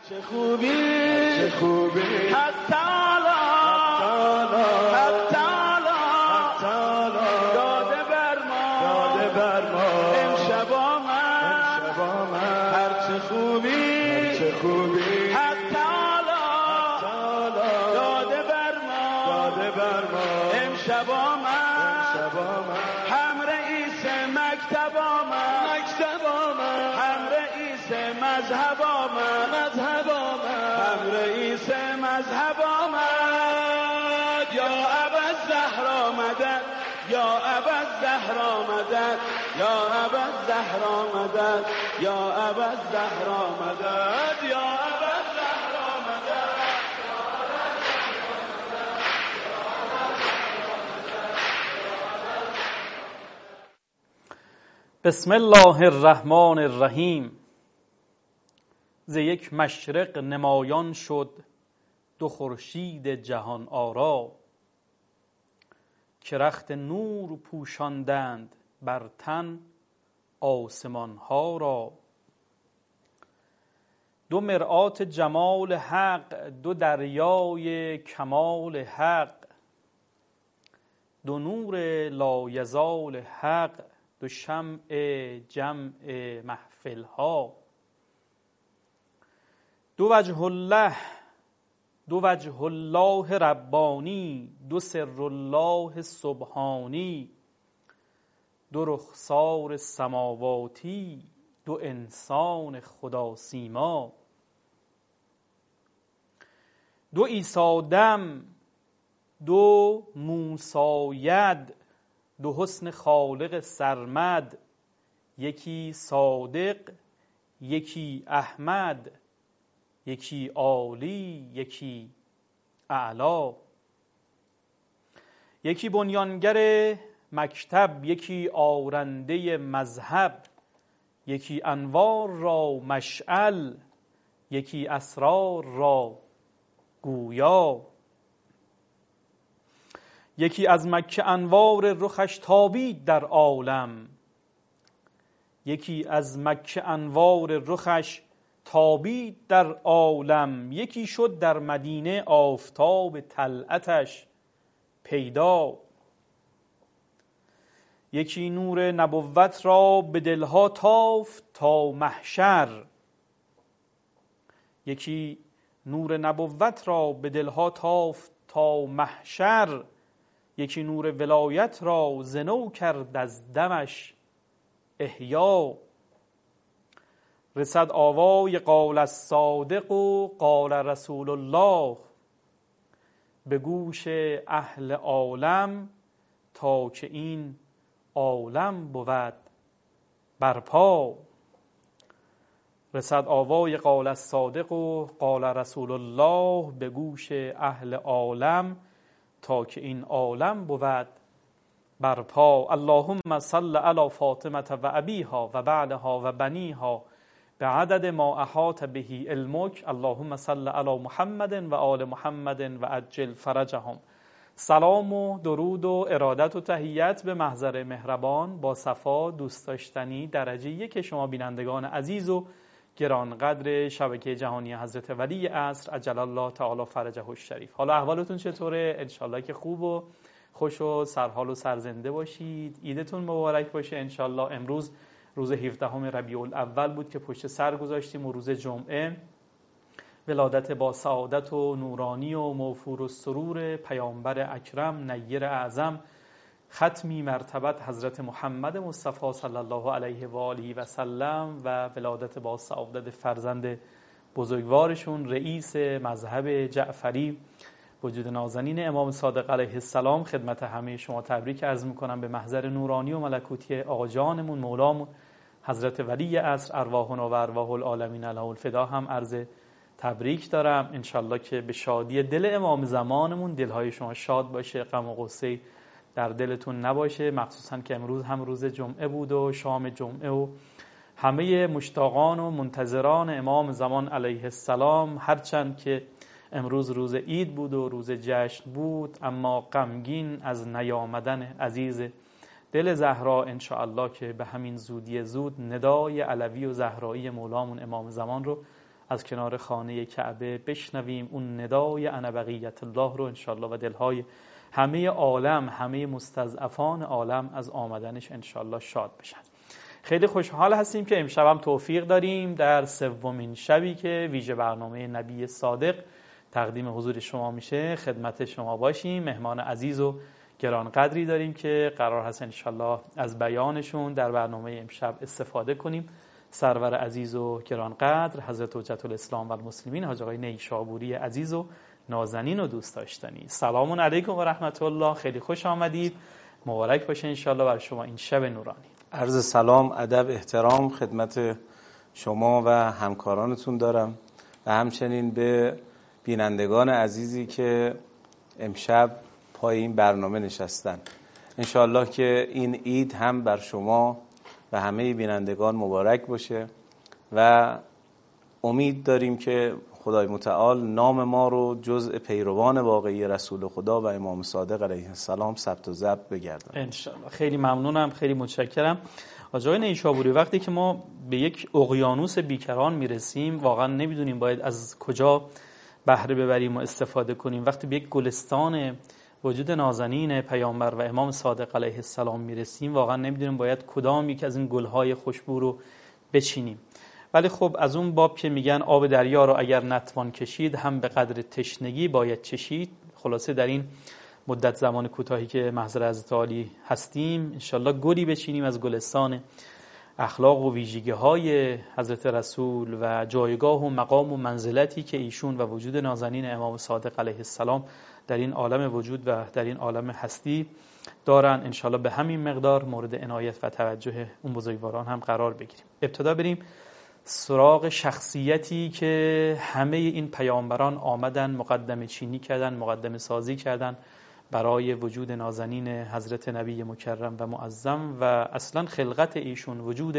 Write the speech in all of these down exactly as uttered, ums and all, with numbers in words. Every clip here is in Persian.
چه خوبی چه خوبی حتی حالا حتی حالا داده بر ما داده بر ما امشب آمد امشب آمد هر چه خوبی هر چه خوبی حتی حالا داده بر ما داده بر ما امشب آمد امشب آمد هم رئیس مکتب آمد مکتب آمد هم رئیس مذهب آمد مذهب آمد هم رئیس مذهب آمد یا ابا الزهرا مدد یا ابا الزهرا مدد یا ابا الزهرا مدد یا ابا الزهرا مدد یا ابا الزهرا مدد. بسم الله الرحمن الرحیم. ز یک مشرق نمایان شد دو خورشید جهان آرا، که رخت نور پوشاندند بر تن آسمان ها را. دو مرآت جمال حق، دو دریای کمال حق، دو نور لایزال حق، دو شمع جمع محفل ها. دو وجه الله دو وجه الله ربانی، دو سر الله سبحانی، دو رخسار سماواتی، دو انسان خدا سیما. دو عیسی دم، دو موسی ید، دو حسن خالق سرمد، یکی صادق یکی احمد، یکی عالی یکی اعلا. یکی بنیانگر مکتب، یکی آرنده مذهب، یکی انوار را مشعل، یکی اسرار را گویا. یکی از مکه انوار رخش تابید در عالم، یکی از مکه انوار رخش تابید در عالم. یکی شد در مدینه آفتاب طلعتش پیدا. یکی نور نبوت را به دلها تافت تا محشر، یکی نور نبوت را به دلها تافت تا محشر. یکی نور ولایت را زنو کرد از دمش احیا. رسد آوای قال الصادق و قال رسول الله، به گوش اهل عالم تا که این عالم بود برپا. رسد آوای قال الصادق و قال رسول الله، به گوش اهل عالم تا که این عالم بود برپا. اللهم صل علی فاطمه و ابیها و بعلها و بنیها به عدد ما احاط به علمک. اللهم صل علی محمد و آل محمد و عجل فرجهم. سلام و درود و ارادت و تحیت به محضر مهربان با صفا دوست داشتنی درجه یک شما بینندگان عزیز و گرانقدر شبکه جهانی حضرت ولی عصر عجل الله تعالی فرجه الشریف. حالا احوالتون چطوره؟ انشالله که خوب و خوش و سرحال و سرزنده باشید. عیدتون مبارک باشه انشالله. امروز روز هفدهم ربیع الاول بود که پشت سر گذاشتیم و روز جمعه ولادت با سعادت و نورانی و موفور و سرور پیامبر اکرم نیر اعظم ختمی مرتبت حضرت محمد مصطفی صلی الله علیه و آله و سلم و ولادت با سعادت فرزند بزرگوارشون رئیس مذهب جعفری وجود نازنین امام صادق علیه السلام. خدمت همه شما تبریک عرض میکنم به محضر نورانی و ملکوتی آقا جانمون مولامون حضرت ولی عصر ارواحنا و ارواح العالمین له الفدا هم عرض تبریک دارم. انشالله که به شادی دل امام زمانمون دلهای شما شاد باشه، غم و غصه در دلتون نباشه، مخصوصا که امروز هم روز جمعه بود و شام جمعه و همه مشتاقان و منتظران امام زمان علیه السلام. هرچند که امروز روز عید بود و روز جشن بود، اما غمگین از نیامدن عزیز دل زهرا انشاءالله که به همین زودی زود ندای علوی و زهرایی مولامون امام زمان رو از کنار خانه کعبه بشنویم اون ندای انا بقیت الله رو انشالله و دلهای همه عالم، همه مستضعفان عالم از آمدنش انشالله شاد بشن. خیلی خوشحال هستیم که امشب هم توفیق داریم در سومین شبی که ویژه برنامه نبی صادق تقدیم حضور شما میشه خدمت شما باشیم. مهمان عزیز و گرانقدری داریم که قرار هست انشالله از بیانشون در برنامه امشب استفاده کنیم. سرور عزیز و گرانقدر حضرت حجت الاسلام و المسلمین حاج آقای نیشابوری عزیز و نازنین و دوست داشتنی. سلام علیکم و رحمت الله. خیلی خوش آمدید. مبارک باشه انشالله بر شما این شب نورانی. عرض سلام، ادب، احترام خدمت شما و همکارانتون دارم و همچنین به بینندگان عزیزی که امشب پای این برنامه نشستن. انشالله که این عید هم بر شما و همه بینندگان مبارک باشه و امید داریم که خدای متعال نام ما رو جزء پیروان واقعی رسول خدا و امام صادق علیه السلام ثبت و ضبط بگردن انشالله. خیلی ممنونم، خیلی متشکرم. آقای نیشابوری، وقتی که ما به یک اقیانوس بیکران میرسیم واقعا نمیدونیم باید از کجا بهره ببریم و استفاده کنیم. وقتی به یک گلستان وجود نازنین پیامبر و امام صادق علیه السلام میرسیم واقعا نمیدونیم باید کدام یک از این گلهای خوشبو رو بچینیم. ولی خب از اون باب که میگن آب دریا رو اگر نتوان کشید هم به قدر تشنگی باید چشید. خلاصه در این مدت زمان کوتاهی که محضر حضرت عالی هستیم انشالله گلی بچینیم از گلستان اخلاق و ویژگی های حضرت رسول و جایگاه و مقام و منزلتی که ایشون و وجود نازنین امام صادق علیه السلام در این عالم وجود و در این عالم هستی دارن. انشالله به همین مقدار مورد عنایت و توجه اون بزرگواران هم قرار بگیریم. ابتدا بریم سراغ شخصیتی که همه این پیامبران آمدن مقدمه چینی کردن، مقدمه سازی کردن برای وجود نازنین حضرت نبی مکرم و معظم و اصلا خلقت ایشون، وجود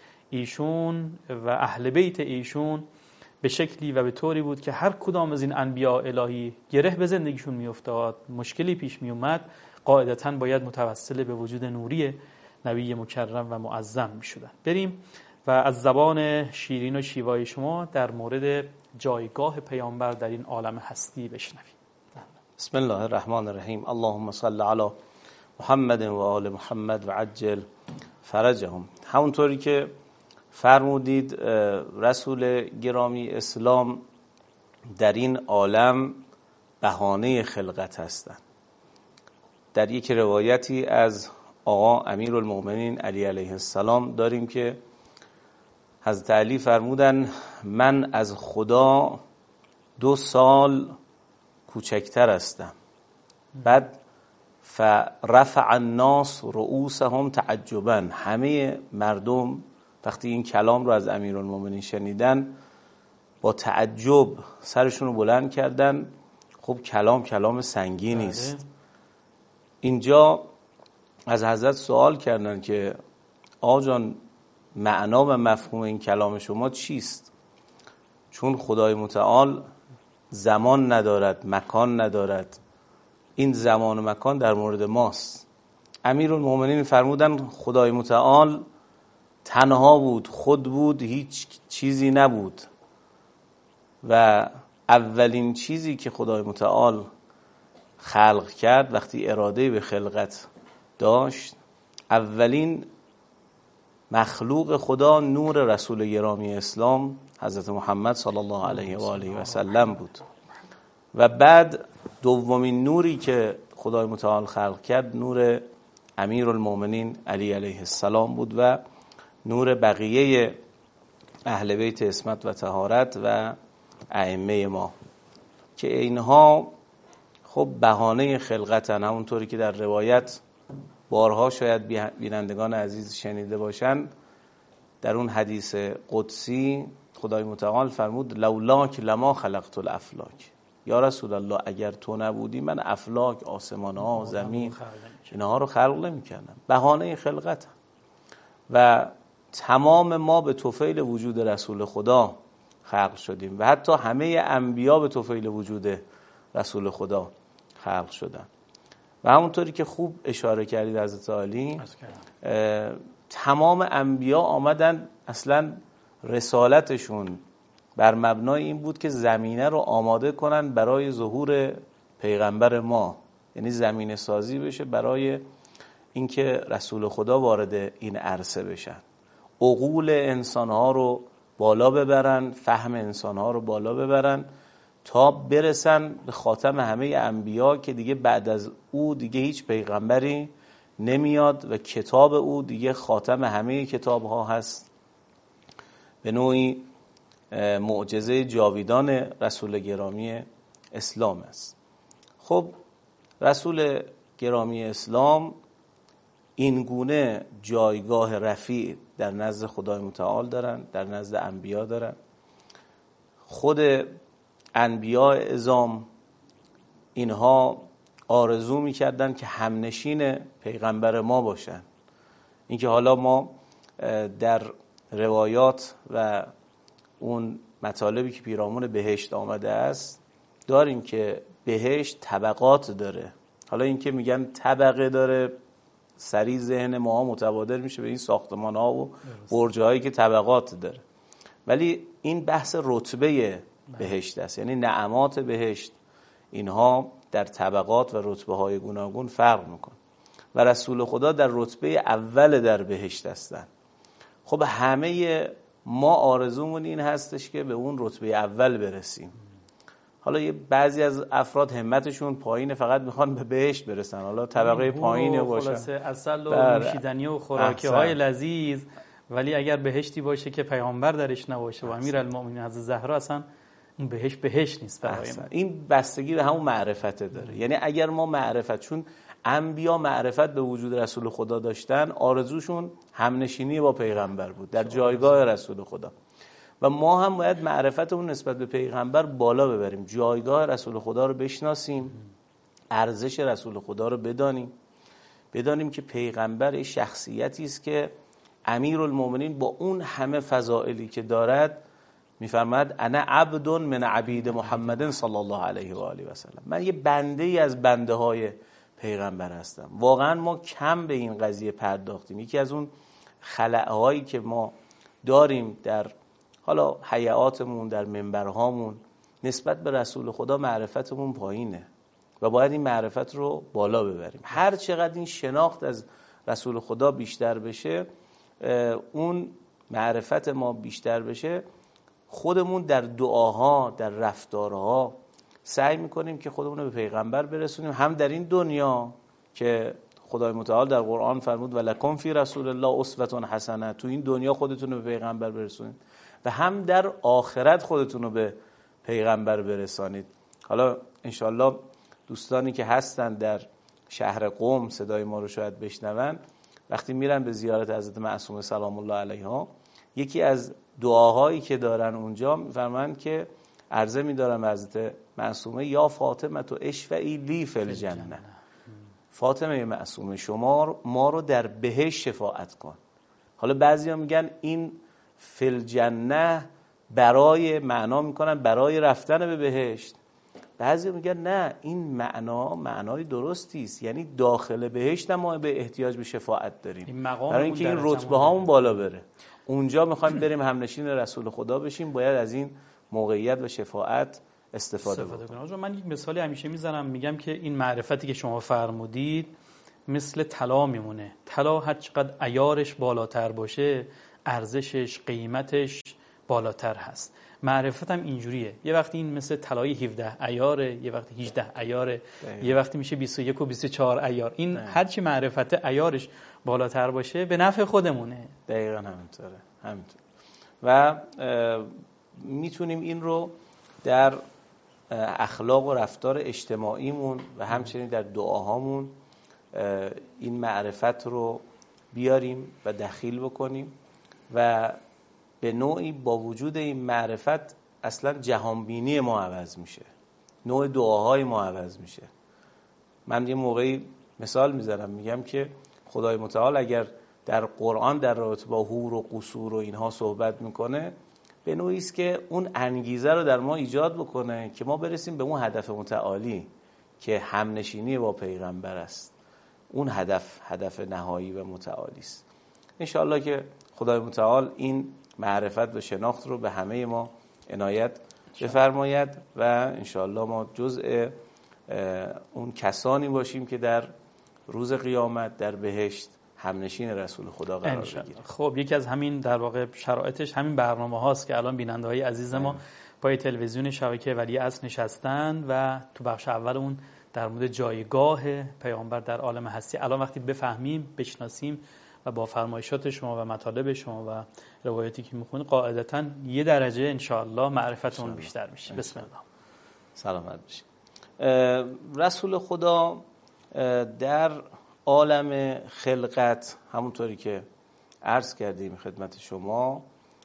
ایشون و اهل بیت ایشون به شکلی و به طوری بود که هر کدام از این انبیاء الهی گره به زندگیشون می افتاد، مشکلی پیش می اومد، قاعدتاً باید متوسل به وجود نوری نبی مکرم و معظم می شدن. بریم و از زبان شیرین و شیوای شما در مورد جایگاه پیامبر در این عالم هستی بشنویم. بسم الله الرحمن الرحیم. اللهم صل علی محمد و آل محمد و عجل فرجهم. همونطوری که فرمودید رسول گرامی اسلام در این عالم بهانه خلقت هستند. در یک روایتی از آقا امیرالمؤمنین علی علیه السلام داریم که حضرت علی فرمودن من از خدا دو سال کوچکتر هستم. بعد فرفع الناس رؤوسهم تعجبا، همه مردم وقتی این کلام رو از امیرالمؤمنین شنیدن با تعجب سرشون رو بلند کردن. خب کلام کلام سنگینی است. اینجا از حضرت سوال کردن که آقا جان معنا و مفهوم این کلام شما چیست؟ چون خدای متعال زمان ندارد، مکان ندارد. این زمان و مکان در مورد ماست. امیرالمؤمنین فرمودن خدای متعال تنها بود، خود بود، هیچ چیزی نبود و اولین چیزی که خدای متعال خلق کرد وقتی اراده به خلقت داشت، اولین مخلوق خدا نور رسول گرامی اسلام حضرت محمد صلی الله علیه و آله و سلم بود و بعد دومین نوری که خدای متعال خلق کرد نور امیرالمؤمنین علی علیه السلام بود و نور بقیه اهل بیت عصمت و طهارت و ائمه ما که اینها خب بهانه خلقتن. همونطوری که در روایت بارها شاید بینندگان عزیز شنیده باشن، در اون حدیث قدسی خدای متعال فرمود لولاک لما خلقت الافلاک. یا رسول الله اگر تو نبودی من افلاک، آسمان ها، زمین، اینها رو خلق نمی کردم. بهانه خلقت هم. و تمام ما به طفیل وجود رسول خدا خلق شدیم و حتی همه انبیا به طفیل وجود رسول خدا خلق شدن. و همونطوری که خوب اشاره کردید حضرت عالی، تمام انبیا آمدن اصلا رسالتشون بر مبنای این بود که زمینه رو آماده کنن برای ظهور پیغمبر ما، یعنی زمینه سازی بشه برای اینکه رسول خدا وارد این عرصه بشن، عقول انسانها رو بالا ببرن، فهم انسانها رو بالا ببرن تا برسن به خاتم همه انبیا که دیگه بعد از او دیگه هیچ پیغمبری نمیاد و کتاب او دیگه خاتم همه کتاب ها هست، به نوعی معجزه جاویدان رسول گرامی اسلام است. خب رسول گرامی اسلام این گونه جایگاه رفیع در نزد خدای متعال دارن، در نزد انبیا دارن. خود انبیاء اعظام اینها آرزو میکردن که همنشین پیغمبر ما باشن. اینکه حالا ما در روایات و اون مطالبی که پیرامون بهشت آمده است داریم که بهشت طبقات داره. حالا اینکه میگن طبقه داره، سریع ذهن ما متبادر میشه به این ساختمان ها و برج هایی که طبقات داره، ولی این بحث رتبه بهشت است، یعنی نعمات بهشت اینها در طبقات و رتبه های گوناگون فرق میکن و رسول خدا در رتبه اول در بهشت هستن. خب همه ما آرزومون این هستش که به اون رتبه اول برسیم. حالا یه بعضی از افراد همتشون پایینه، فقط میخوان به بهشت برسن، حالا طبقه پایینه باشه، خلاصه عسل و نوشیدنی و خوراکی های لذیذ، ولی اگر بهشتی باشه که پیامبر درش نباشه و امیرالمومنین حضرت زهرا، اصلا اون بهشت بهشت نیست برای ما. این بستگی به همون معرفت داره. یعنی اگر ما معرفت، چون انبیا معرفت به وجود رسول خدا داشتن، آرزوشون همنشینی با پیغمبر بود در جایگاه رسول خدا، و ما هم باید معرفتمون نسبت به پیغمبر بالا ببریم، جایگاه رسول خدا رو بشناسیم، ارزش رسول خدا رو بدانیم، بدانیم که پیغمبر شخصیتی است که امیرالمومنین با اون همه فضائلی که دارد میفرماد انا عبد من عبید محمد صلی الله علیه و آله و سلم، من یه بنده ای از بنده های پیغمبر هستم. واقعا ما کم به این قضیه پرداختیم. یکی از اون خلأهایی که ما داریم در حالا حیاتمون، در منبرهامون، نسبت به رسول خدا معرفتمون پایینه و باید این معرفت رو بالا ببریم. هر چقدر این شناخت از رسول خدا بیشتر بشه، اون معرفت ما بیشتر بشه، خودمون در دعاها، در رفتارها سعی میکنیم که خودمون رو به پیغمبر برسونیم، هم در این دنیا که خدای متعال در قرآن فرمود ولکم فی رسول الله اسوة حسنه، تو این دنیا خودتون رو به پیغمبر برسونید، و هم در آخرت خودتون رو به پیغمبر برسانید. حالا انشالله دوستانی که هستن در شهر قم صدای ما رو شاید بشنون، وقتی میرن به زیارت حضرت معصومه سلام الله علیها، یکی از دعاهایی که دارن اونجا میفرمایند که عرضه می‌دارم حضرت معصومه یا فاطمه تو اشفعی لی فی الجنه، فاطمه معصومه شما ما رو در بهشت شفاعت کن. حالا بعضیا میگن این فی الجنه برای معنا میکنن برای رفتن به بهشت، بعضی میگن نه، این معنا معنای درستی است، یعنی داخل بهشت ما به احتیاج به شفاعت داریم، برای اینکه این رتبه هامون بالا بره. اونجا میخوایم بریم همنشین رسول خدا بشیم، باید از این موقعیت و شفاعت استفاده, استفاده کنیم. من یک مثالی همیشه میزنم، میگم که این معرفتی که شما فرمودید مثل طلا میمونه. طلا هر چقدر عیارش بالاتر باشه، ارزشش، قیمتش بالاتر هست. معرفت هم اینجوریه، یه وقتی این مثل طلای هفده عیاره، یه وقتی هجده عیاره، یه وقتی میشه بیست و یک و بیست و چهار عیار. این هرچی معرفت عیارش بالاتر باشه به نفع خودمونه. دقیقاً همینطوره. همینطور. و میتونیم این رو در اخلاق و رفتار اجتماعیمون و همچنین در دعاهامون این معرفت رو بیاریم و دخیل بکنیم، و به نوعی با وجود این معرفت اصلا جهانبینی ما عوض میشه، نوع دعاهای ما عوض میشه. من یه موقعی مثال میذارم، میگم که خدای متعال اگر در قرآن در رابطه با حور و قصور و اینها صحبت میکنه، به نوعی است که اون انگیزه رو در ما ایجاد بکنه که ما برسیم به اون هدف متعالی که همنشینی با پیغمبر است. اون هدف هدف نهایی و متعالی است. انشاءالله که خدای متعال این معرفت و شناخت رو به همه ما عنایت بفرماید و انشاءالله ما جزء اون کسانی باشیم که در روز قیامت در بهشت همنشین رسول خدا قرار بگیریم. خب یکی از همین در واقع شرایطش همین برنامه هاست که الان بیننده های عزیز ما پای تلویزیون شبکه ولیعصر نشستن و تو بخش اول اون در مورد جایگاه پیامبر در عالم هستی الان وقتی بفهمیم، بشناسیم و با فرمایشات شما و مطالب شما و روایتی که میخونید قاعدتاً یه درجه انشاءالله معرفتمون بیشتر میشه. بسم الله. سلامت باشید. رسول خدا در عالم خلقت همونطوری که عرض کردیم خدمت شما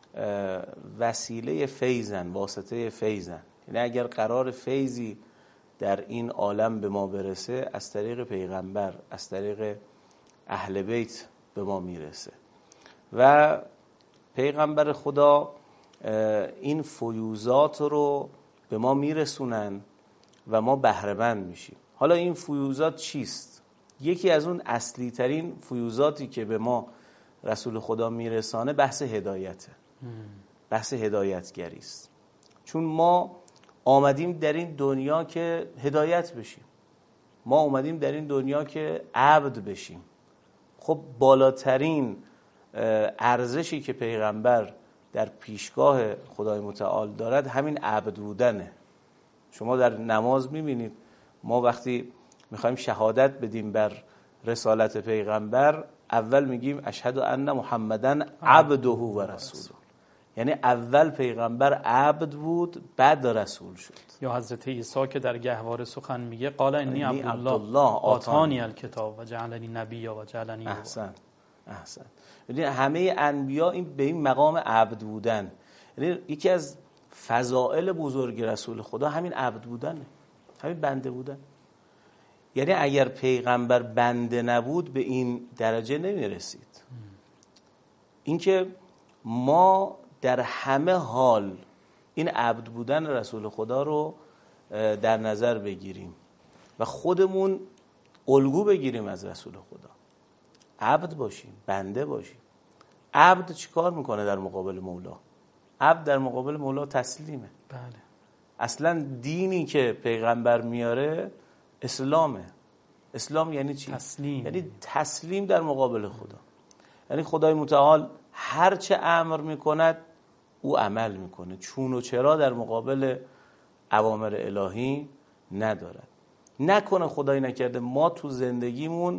وسیله فیضن، واسطه فیضن. یعنی اگر قرار فیضی در این عالم به ما برسه از طریق پیغمبر، از طریق اهل بیت به ما میرسه و پیغمبر خدا این فیوزات رو به ما میرسونن و ما بهره مند میشیم. حالا این فیوزات چیست؟ یکی از اون اصلی ترین فیوزاتی که به ما رسول خدا میرسانه بحث هدایته. بحث هدایتگری است. چون ما آمدیم در این دنیا که هدایت بشیم، ما آمدیم در این دنیا که عبد بشیم. خب بالاترین ارزشی که پیغمبر در پیشگاه خدای متعال دارد همین عبد بودنه. شما در نماز میبینید ما وقتی میخوایم شهادت بدیم بر رسالت پیغمبر اول میگیم اشهد ان محمدن عبده و رسوله، یعنی اول پیغمبر عبد بود بعد رسول شد. یا حضرت عیسی که در گهواره سخن میگه قال انی عبدالله آتانی الکتاب و جعلنی نبیا و جعلنی. احسن احسن. یعنی همه انبیا این به این مقام عبد بودن. یعنی یکی از فضائل بزرگ رسول خدا همین عبد بودنه، همین بنده بودن. یعنی اگر پیغمبر بنده نبود به این درجه نمیرسید. اینکه ما در همه حال این عبد بودن رسول خدا رو در نظر بگیریم و خودمون الگو بگیریم از رسول خدا. عبد باشیم، بنده باشیم. عبد چیکار میکنه در مقابل مولا؟ عبد در مقابل مولا تسلیمه. بله. اصلا دینی که پیغمبر میاره اسلامه. اسلام یعنی چی؟ تسلیم. یعنی تسلیم در مقابل خدا. یعنی خدای متعال هر چه امر میکند او عمل میکنه. چون و چرا در مقابل اوامر الهی ندارد. نکنه خدای نکرده ما تو زندگیمون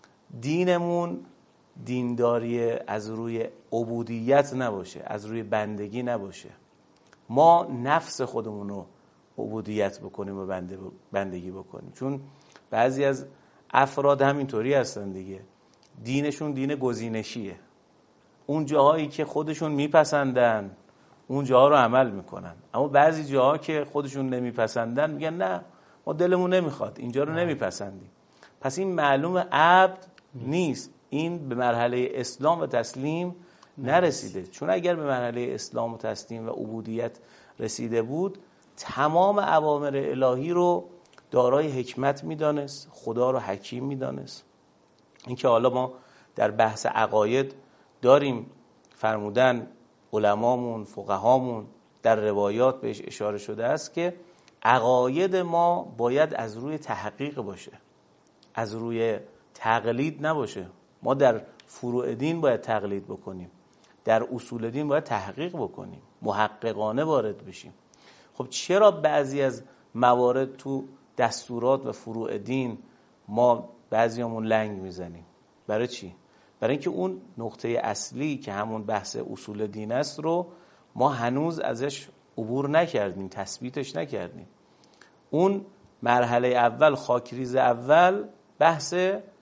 دینمون دینداری از روی عبودیت نباشه، از روی بندگی نباشه. ما نفس خودمون رو عبودیت بکنیم و بندگی بکنیم. چون بعضی از افراد همینطوری هستن دیگه، دینشون دین گزینشیه. اون جاهایی که خودشون میپسندن اون جاها رو عمل میکنن، اما بعضی جاها که خودشون نمیپسندن میگن نه ما دلمون نمیخواد، اینجا رو نمیپسندیم. پس این معلوم عبد نیست، این به مرحله اسلام و تسلیم نرسیده. چون اگر به مرحله اسلام و تسلیم و عبودیت رسیده بود تمام اوامر الهی رو دارای حکمت میدانست، خدا رو حکیم میدانست. این که حالا ما در بحث عقاید داریم فرمودن علمامون، فقهامون در روایات بهش اشاره شده است که عقاید ما باید از روی تحقیق باشه، از روی تقلید نباشه. ما در فروع دین باید تقلید بکنیم، در اصول دین باید تحقیق بکنیم، محققانه وارد بشیم. خب چرا بعضی از موارد تو دستورات و فروع دین ما بعضیامون لنگ میزنیم؟ برای چی؟ برای اینکه اون نقطه اصلی که همون بحث اصول دین است رو ما هنوز ازش عبور نکردیم، تثبیتش نکردیم. اون مرحله اول، خاکریز اول بحث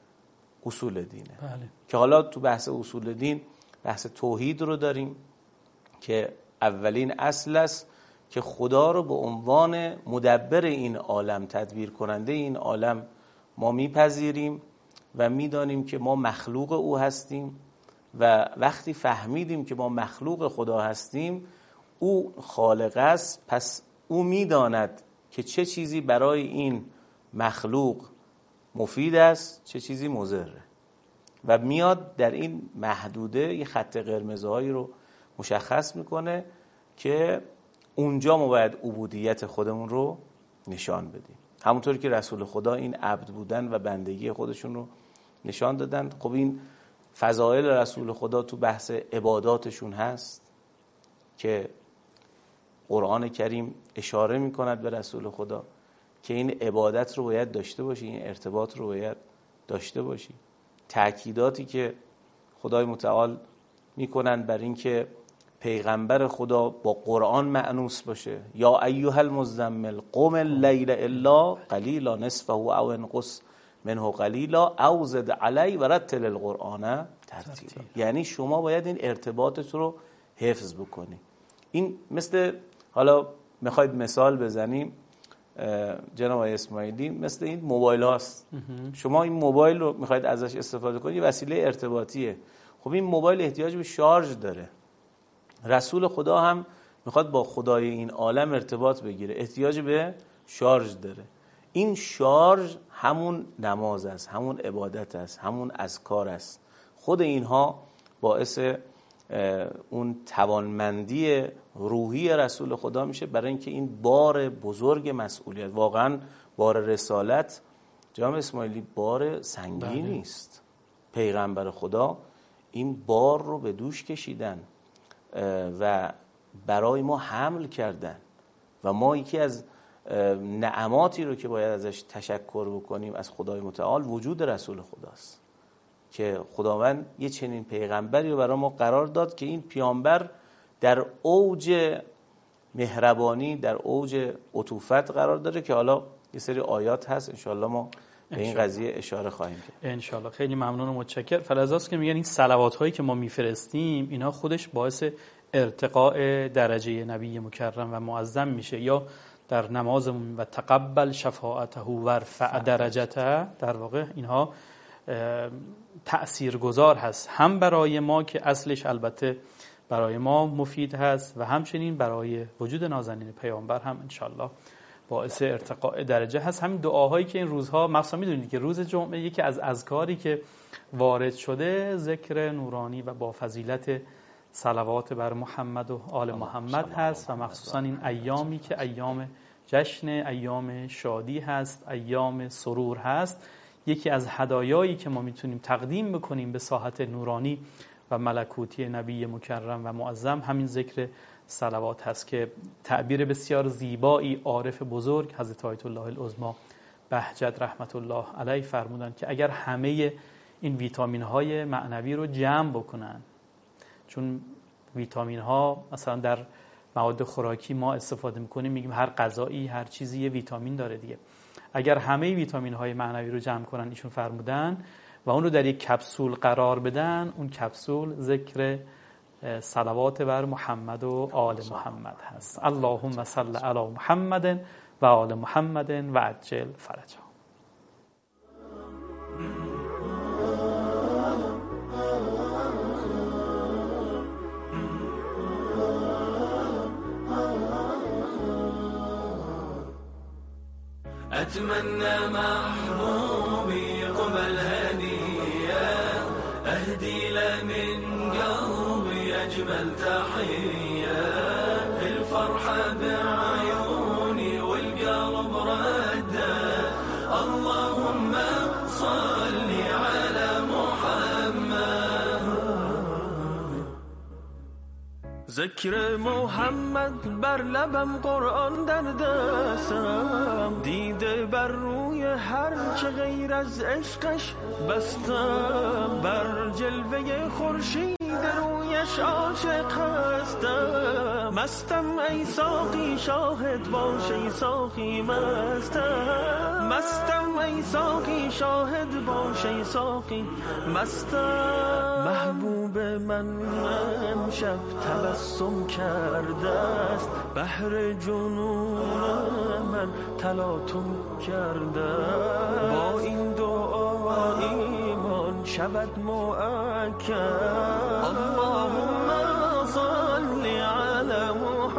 اصول دینه. بله. که حالا تو بحث اصول دین بحث توحید رو داریم که اولین اصل است که خدا رو به عنوان مدبر این عالم، تدبیر کننده این عالم ما میپذیریم و میدانیم که ما مخلوق او هستیم و وقتی فهمیدیم که ما مخلوق خدا هستیم، او خالق است، پس او میداند که چه چیزی برای این مخلوق مفید است، چه چیزی مضره و میاد در این محدوده یه خط قرمزهایی رو مشخص میکنه که اونجا ما باید عبودیت خودمون رو نشان بدیم. همونطوری که رسول خدا این عبد بودن و بندگی خودشون رو نشان دادن. خب این فضائل رسول خدا تو بحث عباداتشون هست که قرآن کریم اشاره میکند به رسول خدا که این عبادت رو باید داشته باشی، این ارتباط رو باید داشته باشی. تأکیداتی که خدای متعال میکنن بر این که پیغمبر خدا با قرآن مأنوس باشه. یا ایها المزمل قم اللیل الا قلیلا نصفه او انقص منه قلیلا او زد علی و رتل القرآن ترتیلا. یعنی شما باید این ارتباطت رو حفظ بکنی. این مثل، حالا میخواید مثال بزنیم جناب اسماعیلی، مثل این موبایل هاست. شما این موبایل رو میخواید ازش استفاده کنید، یه وسیله ارتباطیه. خب این موبایل احتیاج به شارژ داره. رسول خدا هم میخواد با خدای این عالم ارتباط بگیره، احتیاج به شارژ داره. این شارژ همون نماز است، همون عبادت است، همون اذکار است. خود اینها باعث اون توانمندی روحی رسول خدا میشه برای اینکه این بار بزرگ مسئولیت، واقعا بار رسالت جناب اسماعیلی بار سنگینی است. پیغمبر خدا این بار رو به دوش کشیدن و برای ما حمل کردن و ما یکی از نعماتی رو که باید ازش تشکر بکنیم از خدای متعال وجود رسول خداست که خداوند یه چنین پیغمبری رو برای ما قرار داد که این پیامبر در اوج مهربانی، در اوج عطوفت قرار داره که حالا یه سری آیات هست انشاءالله ما به این قضیه اشاره خواهیم کرد. انشالله. خیلی ممنون و متشکر. فلذاست که میگن این صلوات هایی که ما میفرستیم اینا خودش باعث ارتقاء درجه نبی مکرم و معظم میشه. یا در نمازمون و تقبل شفاعته و رفع درجته، در واقع اینها تأثیرگذار هست هم برای ما که اصلش البته برای ما مفید هست و همچنین برای وجود نازنین پیامبر هم انشالله باعث ارتقاء درجه هست. همین دعاهایی که این روزها مثلا میدونید که روز جمعه یکی از اذکاری که وارد شده ذکر نورانی و با فضیلت صلوات بر محمد و آل محمد هست و مخصوصا این ایامی که ایام جشن، ایام شادی هست، ایام سرور هست. یکی از هدایایی که ما میتونیم تقدیم بکنیم به ساحت نورانی و ملکوتی نبی مکرم و معظم همین ذکر صلوات هست که تعبیر بسیار زیبایی عارف بزرگ حضرت آیت الله العظمی بهجت رحمت الله علیه فرمودن که اگر همه این ویتامین های معنوی رو جمع بکنن، چون ویتامین ها مثلا در مواد خوراکی ما استفاده میکنیم، میگیم هر غذایی هر چیزی یه ویتامین داره دیگه، اگر همه ویتامین های معنوی رو جمع کنن ایشون فرمودن و اون رو در یک کپسول قرار بدن، اون کپسول ذکر صلوات بر محمد و آل محمد هست. اللهم صل علی محمد و آل محمد و عجل فرجهم. أتمنى محبوبي قبل هدية أهدي له من قلبي أجمل تحية، الفرحة بعيوني والقلب ردة، اللهم صل على محمد. ذکر محمد بر لبم، قرآن در دستم، دیده بر روی هر چه غیر از عشقش بستم، بر جلوه خورشید رویش عاشق هستم، مستم ای ساقی شاهد باش ای ساقی مستم، مستم ای ساقی شاهد باش ای ساقی مستم. محبوب من امشب تبسم کرده است، بحر جنون من تلاطم کرده، با این دعا ایمان شود مؤکد. اللهم صل علی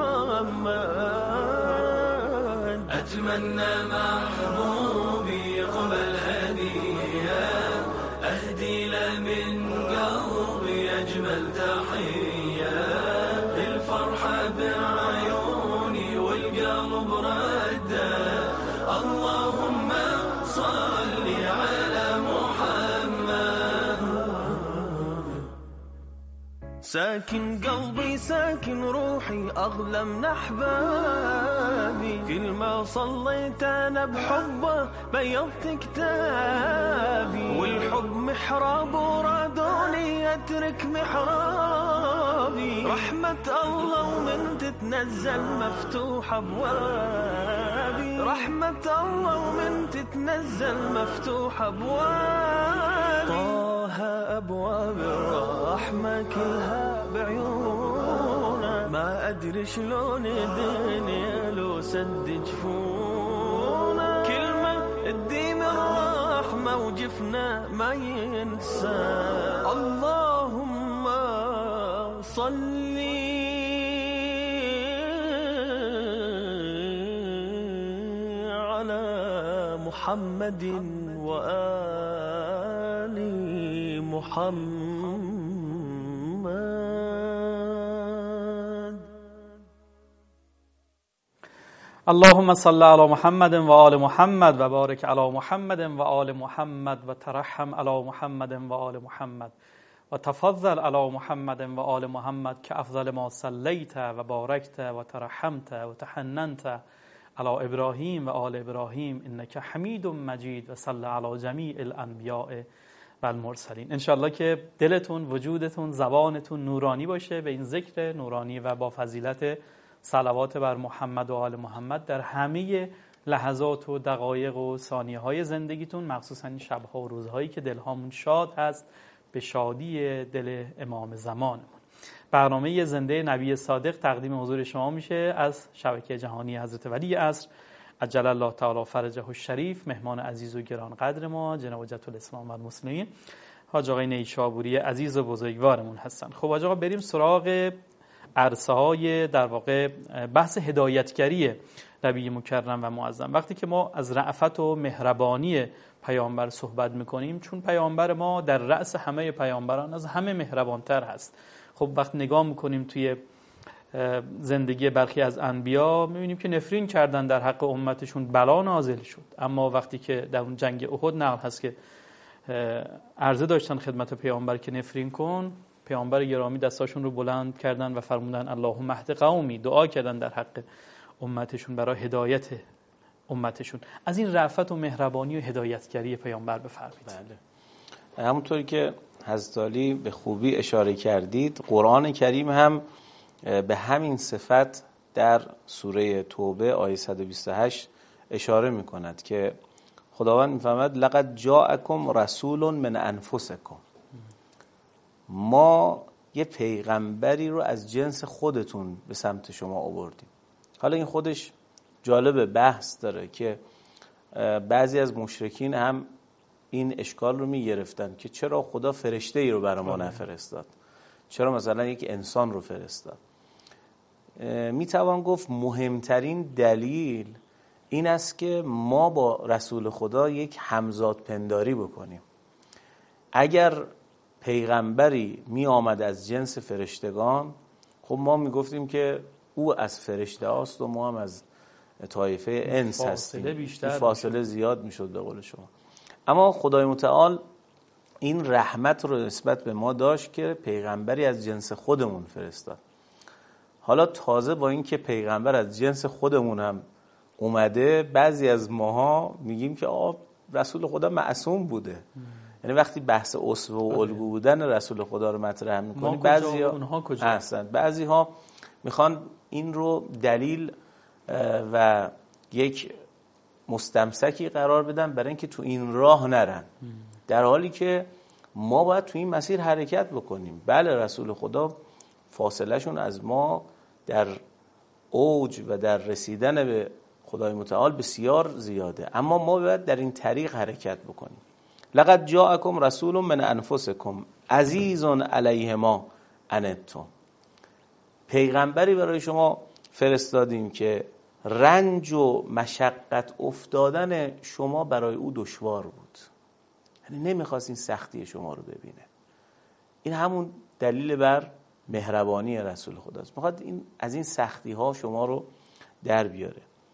محمد. اتمنى محبوبي قبل هدية اهدي له من قلبي اجمل تحية، الفرحة بعيوني ردا اللهم صل على محمد ساكن قلبي ساكن روحي أغلى من أحبابي كل ما صليت أنا بحبه بيضت كتابي والحب محراب ورادوني أترك محرابي رحمة الله ومن تتنزل مفتوح أبوابي رحمة الله ومن تتنزل مفتوح أبوابي طه أبواب الرحمة كلها بعيونه ما أدري شلون الدنيا لو سد جفونه كلمة الدين الرحمة وجفنا ما ينسى اللهم صلي على محمد وآل محمد اللهم صل على محمد و آل محمد و بارک علی محمد و آل محمد و ترحم علی محمد و آل محمد و تفضل علی محمد و آل محمد که افضل ما صلیت و بارکت و ترحمت و تحننت علی ابراهیم و آل ابراهیم انک حمید مجید و صل علی جمیع الانبیاء و المرسلین. انشالله که دلتون، وجودتون، زبانتون نورانی باشه به این ذکر نورانی و با فضیلت صلوات بر محمد و آل محمد در همه لحظات و دقایق و ثانیه های زندگیتون، مخصوصا این شبها و روزهایی که دلهامون شاد هست به شادی دل امام زمانمون. برنامه زنده نبی صادق تقدیم حضور شما میشه از شبکه جهانی حضرت ولی عصر عجل الله تعالی فرجه الشریف. مهمان عزیز و گرانقدر ما جناب حجت الاسلام و المسلمین حاج آقای نیشابوری عزیز و بزرگوارمون هستن. خب حاج آقا بریم سراغ عرصه های در واقع بحث هدایتگری نبی مکرم و معظم. وقتی که ما از رأفت و مهربانی پیامبر صحبت میکنیم، چون پیامبر ما در رأس همه پیامبران از همه مهربانتر هست. خب وقتی نگاه میکنیم توی زندگی برخی از انبیا میبینیم که نفرین کردن در حق امتشون، بلا نازل شد. اما وقتی که در اون جنگ احد نقل هست که عرضه داشتن خدمت پیامبر که نفرین کن، پیامبر گرامی دستاشون رو بلند کردن و فرمودن اللهم اهد قومی، دعا کردن در حق امتشون برای هدایت امتشون. از این رأفت و مهربانی و هدایتگری پیامبر بفرمایید. بله، همونطوری که حضرت علی به خوبی اشاره کردید، قرآن کریم هم به همین صفت در سوره توبه آیه صد و بیست و هشت اشاره میکند که خداوند میفرماید لقد جاءکم رسول من انفسکم، ما یه پیغمبری رو از جنس خودتون به سمت شما آوردیم. حالا این خودش جالب بحث داره که بعضی از مشرکین هم این اشکال رو می گرفتن که چرا خدا فرشته ای رو برای ما نفرستاد، چرا مثلا یک انسان رو فرستاد. می توان گفت مهمترین دلیل این است که ما با رسول خدا یک همزاد پنداری بکنیم. اگر پیغمبری می آمد از جنس فرشتگان، خب ما می گفتیم که او از فرشته هاست و ما هم از طایفه انس هستیم، بیشتر فاصله زیاد می شد به قول شما. اما خدای متعال این رحمت رو نسبت به ما داشت که پیغمبری از جنس خودمون فرستاد. حالا تازه با این که پیغمبر از جنس خودمون هم اومده، بعضی از ماها میگیم که آه رسول خدا معصوم بوده. یعنی وقتی بحث اسوه و الگو بودن رسول خدا رو مطرح میکنی، بعضی ها اونها کجا هستن، بعضی ها میخوان این رو دلیل و یک مستمسکی قرار بدن برای اینکه تو این راه نرن، در حالی که ما باید تو این مسیر حرکت بکنیم. بله رسول خدا فاصله شون از ما در اوج و در رسیدن به خدای متعال بسیار زیاده، اما ما باید در این طریق حرکت بکنیم. لقد جاءکم رسول من انفسکم عزیز علیه ما عنتم، پیغمبری برای شما فرستادیم که رنج و مشقت افتادن شما برای او دشوار بود، یعنی نمیخواست این سختی شما رو ببینه. این همون دلیل بر مهربانی رسول خداست، میخواد این از این سختی ها شما رو در بیاره.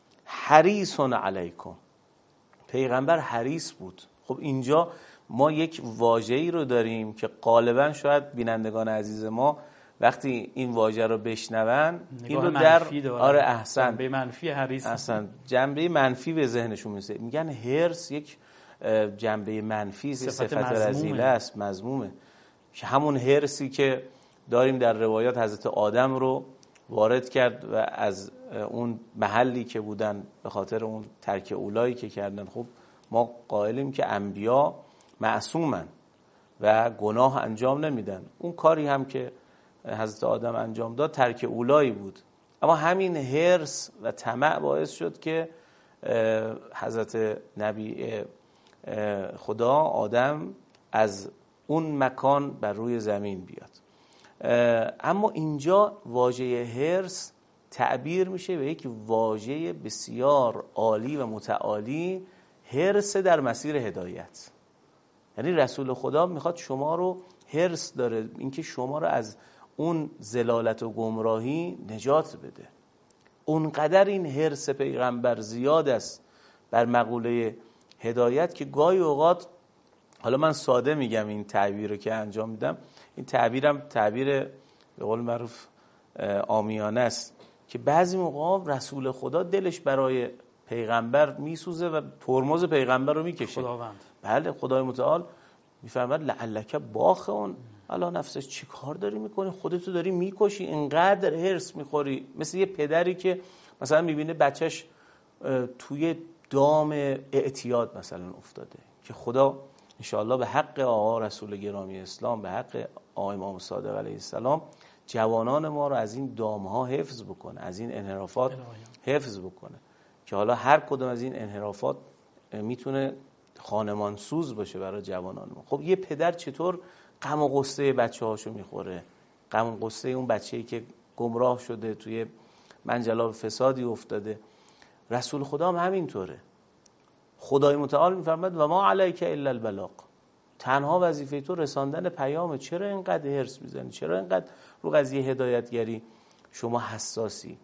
حریص علیکم، پیغمبر حریص بود. خب اینجا ما یک واژه‌ای رو داریم که غالبا شاید بینندگان عزیز ما وقتی این واژه رو بشنون این رو در آره احسن جنبه منفی حریص احسن جنبه منفی به ذهنشون میرسه. میگن حرص یک جنبه منفی، صفت رذیله است، مذمومه. همون حرصی که داریم در روایات حضرت آدم رو وارد کرد و از اون محلی که بودن به خاطر اون ترک اولایی که کردن. خب ما قائلیم که انبیا معصومن و گناه انجام نمیدن. اون کاری هم که حضرت آدم انجام داد ترک اولایی بود، اما همین حرص و طمع باعث شد که حضرت نبی خدا آدم از اون مکان بر روی زمین بیاد. اما اینجا واژه حرص تعبیر میشه به یک واژه بسیار عالی و متعالی، حرص در مسیر هدایت. یعنی رسول خدا میخواد شما رو، حرص داره اینکه شما رو از اون ضلالت و گمراهی نجات بده. اونقدر این حرص پیغمبر زیاد است بر مقوله هدایت که گاهی اوقات، حالا من ساده میگم این تعبیر رو که انجام میدم، این تعبیرم تعبیر به قول معروف عامیانه است که بعضی موقع رسول خدا دلش برای پیغمبر میسوزه و ترمز پیغمبر رو میکشه. خداوند بله، خدای متعال میفرماد لعلک باخون علی نفسش، چی کار داری میکنی؟ خودتو داری میکشی، اینقدر هرس میخوری. مثل یه پدری که مثلا میبینه بچهش توی دام اعتیاد مثلا افتاده، که خدا انشاءالله به حق آقا رسول گرامی اسلام، به حق آقا امام صادق علیه السلام، جوانان ما رو از این دامها حفظ بکنه، از این انحرافات حفظ بکنه، که حالا هر کدوم از این انحرافات میتونه خانمان سوز باشه برای جوانان ما. خب یه پدر چطور غم و غصه بچه هاشو میخوره؟ غم و غصه اون بچه‌ای که گمراه شده، توی منجلاب فسادی افتاده. رسول خدا هم همینطوره. خدای متعال میفرماد و ما علیک الا البلاغ، تنها وظیفه تو رساندن پیامه. چرا اینقدر هرس میزنی؟ چرا اینقدر رو قضیه هدایتگری شما حساسی؟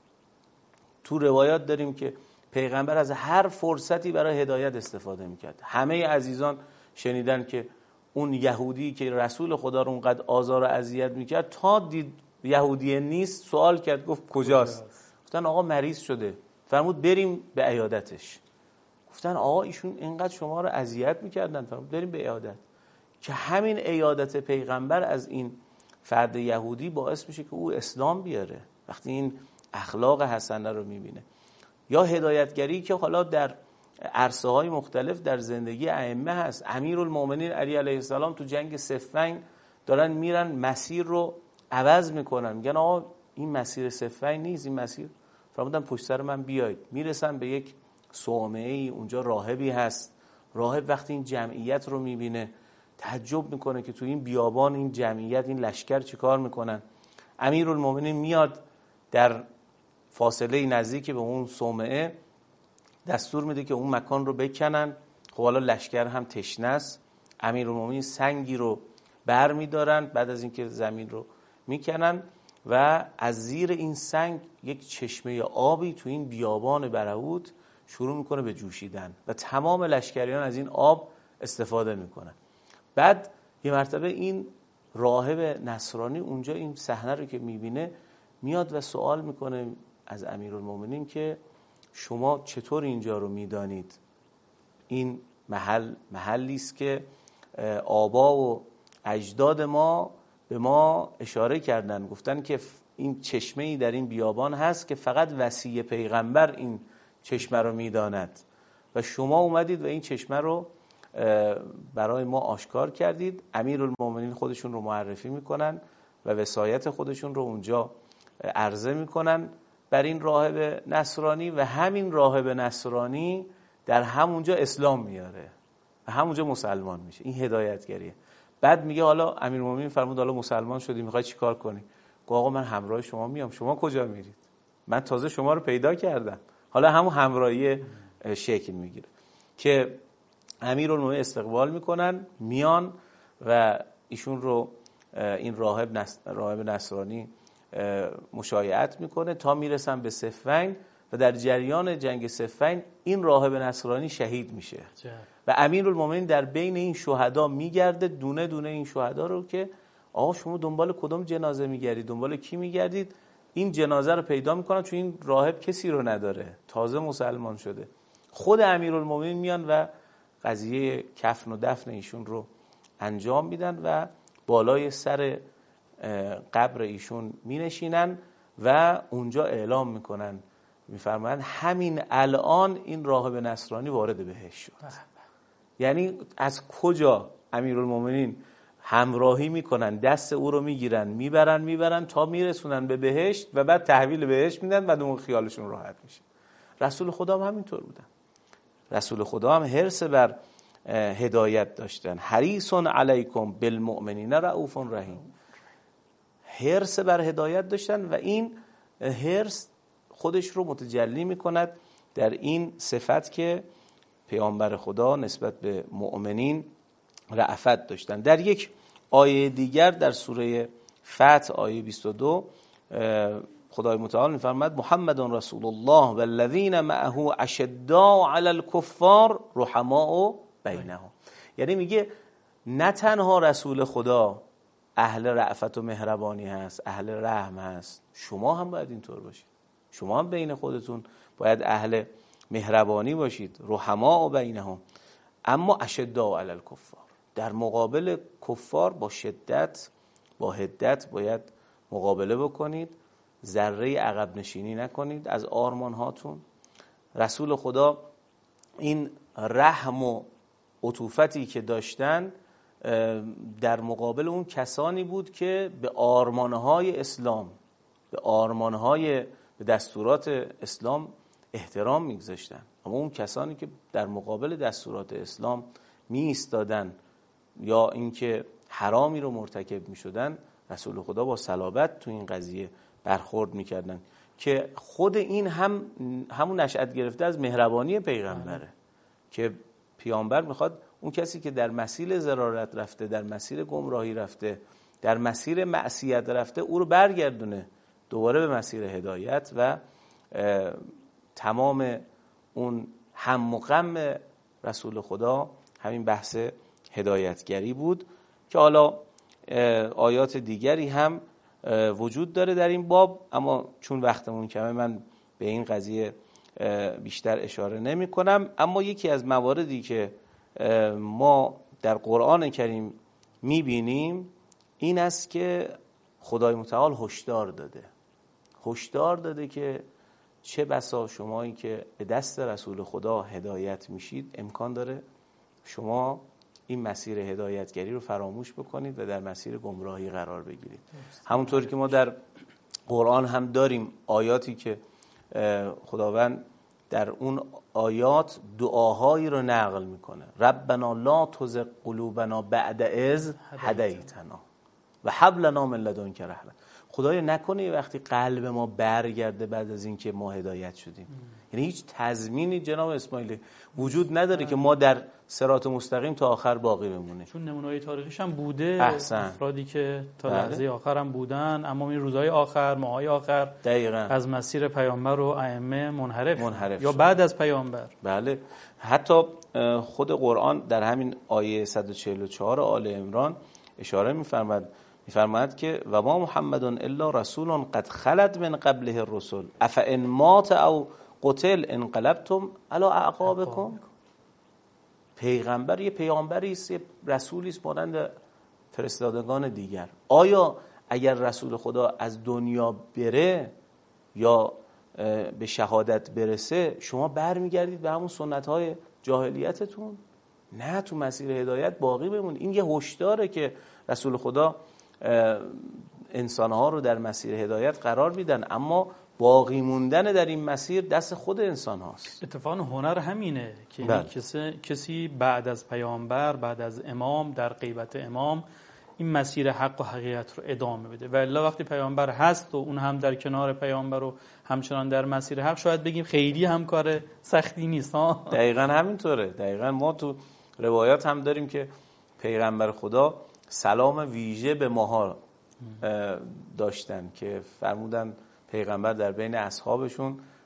تو روایات داریم که پیغمبر از هر فرصتی برای هدایت استفاده میکرد. همه عزیزان شنیدن که اون یهودی که رسول خدا رو اونقدر آزار و اذیت میکرد، تا دید یهودی نیست سوال کرد، گفت کجاست؟ گفتن آقا مریض شده. فرمود بریم به عیادتش. گفتن آقا ایشون اینقدر شما رو اذیت میکردن. فرمود بریم به عیادت. که همین عیادت پیغمبر از این فرد یهودی باعث میشه که او اسلام بیاره، وقتی این اخلاق حسنه رو میبینه. یا هدایتگری که حالا در عرصه های مختلف در زندگی ائمه هست. امیرالمومنین علی علیه السلام تو جنگ صفین دارن میرن، مسیر رو عوض میکنن، میگن آقا این مسیر صفین نیست، این مسیر. فرمودن پشت سر من بیاید. میرسن به یک صومعه‌ای، اونجا راهبی هست. راهب وقتی این جمعیت رو میبینه تعجب میکنه که تو این بیابان این جمعیت، این لشکر چیکار میکنن. امیرالمومنین میاد در فاصله نزدیک به اون صومعه دستور میده که اون مکان رو بکنن. خب حالا لشکر هم تشنه است. امیرالمومنین سنگی رو بر میدارن، بعد از اینکه زمین رو میکنن و از زیر این سنگ یک چشمه آبی تو این بیابان برهوت شروع میکنه به جوشیدن و تمام لشکریان از این آب استفاده میکنن. بعد یه مرتبه این راهب نصرانی اونجا این صحنه رو که میبینه میاد و سوال میکنه از امیرالمومنین که شما چطور اینجا رو میدانید؟ این محل محلی است که آبا و اجداد ما به ما اشاره کردن، گفتن که این چشمه‌ای در این بیابان هست که فقط وصی پیغمبر این چشمه رو میداند و شما اومدید و این چشمه رو برای ما آشکار کردید. امیرالمومنین خودشون رو معرفی میکنن و وصایت خودشون رو اونجا عرضه میکنن بر این راهب نصرانی و همین راهب نصرانی در همونجا اسلام میاره و همونجا مسلمان میشه. این هدایتگریه. بعد میگه حالا امیرالمومنین فرمود حالا مسلمان شدی، میخوای چی کار کنی؟ گفت آقا من همراه شما میام. شما کجا میرید؟ من تازه شما رو پیدا کردم. حالا همون همراهی شکل میگیره که امیرالمومنین استقبال میکنن، میان و ایشون رو این راهب نص... راهب نصرانی مشایعت میکنه تا میرسن به صفین و در جریان جنگ صفین این راهب نصرانی شهید میشه و امیرالمومنین در بین این شهدا میگرده دونه دونه این شهدا رو که آقا شما دنبال کدوم جنازه میگردید، دنبال کی میگردید؟ این جنازه رو پیدا میکنن چون این راهب کسی رو نداره، تازه مسلمان شده. خود امیرالمومنین میان و قضیه کفن و دفن ایشون رو انجام میدن و بالای سر قبر ایشون مینشینن و اونجا اعلام میکنن، میفرمایند همین الان این راهب نصرانی وارد بهشت شد. یعنی از کجا امیرالمومنین همراهی میکنن، دست او رو میگیرن میبرن میبرن تا میرسونن به بهشت و بعد تحویل بهشت میدن و اون خیالشون راحت میشه. رسول خدا هم همینطور بودن. رسول خدا هم حرص بر هدایت داشتن. حریص علیکم بالمؤمنین رؤوف رحیم. حرص بر هدایت داشتن و این حرص خودش رو متجلی میکند در این صفت که پیامبر خدا نسبت به مؤمنین رأفت داشتن. در یک آیه دیگر در سوره فتح آیه بیست و دو خدای متعال میفرماید محمد رسول الله والذین معه اشداء علی الکفار رحماء بینهم. یعنی میگه نه تنها رسول خدا اهل رأفت و مهربانی هست، اهل رحم هست، شما هم باید اینطور باشید. شما هم بین خودتون باید اهل مهربانی باشید. رحماء بینهم. اما اشداء علی الکفار، در مقابل کفار با شدت با حدت باید مقابله بکنید. ذره عقب نشینی نکنید از آرمان هاتون. رسول خدا این رحم و عطوفتی که داشتن در مقابل اون کسانی بود که به آرمانهای اسلام، به آرمانهای به دستورات اسلام احترام میگذاشتن. اما اون کسانی که در مقابل دستورات اسلام می ایستادن یا اینکه حرامی رو مرتکب می شدن، رسول خدا با صلابت تو این قضیه برخورد میکردن که خود این هم همون نشأت گرفته از مهربانی پیغمبره که پیامبر میخواد اون کسی که در مسیر ضرارت رفته، در مسیر گمراهی رفته، در مسیر معصیت رفته، او رو برگردونه دوباره به مسیر هدایت و تمام اون هم و غم رسول خدا همین بحث هدایتگری بود که حالا آیات دیگری هم وجود داره در این باب، اما چون وقتمون کمه من به این قضیه بیشتر اشاره نمی کنم. اما یکی از مواردی که ما در قرآن کریم می بینیم این است که خدای متعال هشدار داده هشدار داده که چه بسا شمایی که به دست رسول خدا هدایت میشید امکان داره شما این مسیر هدایتگری رو فراموش بکنید و در مسیر گمراهی قرار بگیرید. همونطوری که ما در قرآن هم داریم آیاتی که خداوند در اون آیات دعاهایی رو نقل میکنه. ربنا لا تزغ قلوبنا بعد اذ هدیتنا و هب لنا من لدنک رحمة. خدایا نکنه وقتی قلب ما برگرده بعد از اینکه ما هدایت شدیم. یعنی هیچ تضمینی جناب اسماعیلی وجود نداره که ما در صراط مستقیم تا آخر باقی بمونه. چون نمونه‌های تاریخیش هم بوده، احسن. افرادی که تا لحظه آخر هم بودن اما این روزهای آخر، ماهای آخر دقیقاً از مسیر پیامبر و ائمه منحرف, منحرف یا شد. بعد از پیامبر. بله، حتی خود قرآن در همین آیه صد و چهل و چهار آل عمران اشاره می‌فرماید می‌فرماید که و ما محمد الا رسول قد خلت من قبله الرسل افئن مات او قتل انقلبتم علی اعقابکم. پیغمبر یه پیامبری است، یه رسولی است مانند فرستادگان دیگر. آیا اگر رسول خدا از دنیا بره یا به شهادت برسه شما برمیگردید به همون سنت‌های جاهلیتتون؟ نه، تو مسیر هدایت باقی بمونید. این یه هشداره که رسول خدا انسان‌ها رو در مسیر هدایت قرار میدن، اما باقی موندن در این مسیر دست خود انسان هاست. اتفاقا هنر همینه که بله. کسی, کسی بعد از پیامبر، بعد از امام، در غیبت امام این مسیر حق و حقیقت رو ادامه بده. و الا وقتی پیامبر هست و اون هم در کنار پیامبر و همچنان در مسیر حق، شاید بگیم خیلی هم کار سختی نیست ها. دقیقاً همینطوره. دقیقاً ما تو روایات هم داریم که پیغمبر خدا سلام ویژه به ماها داشتن که فرمودن پیغمبر در بین اصحابشون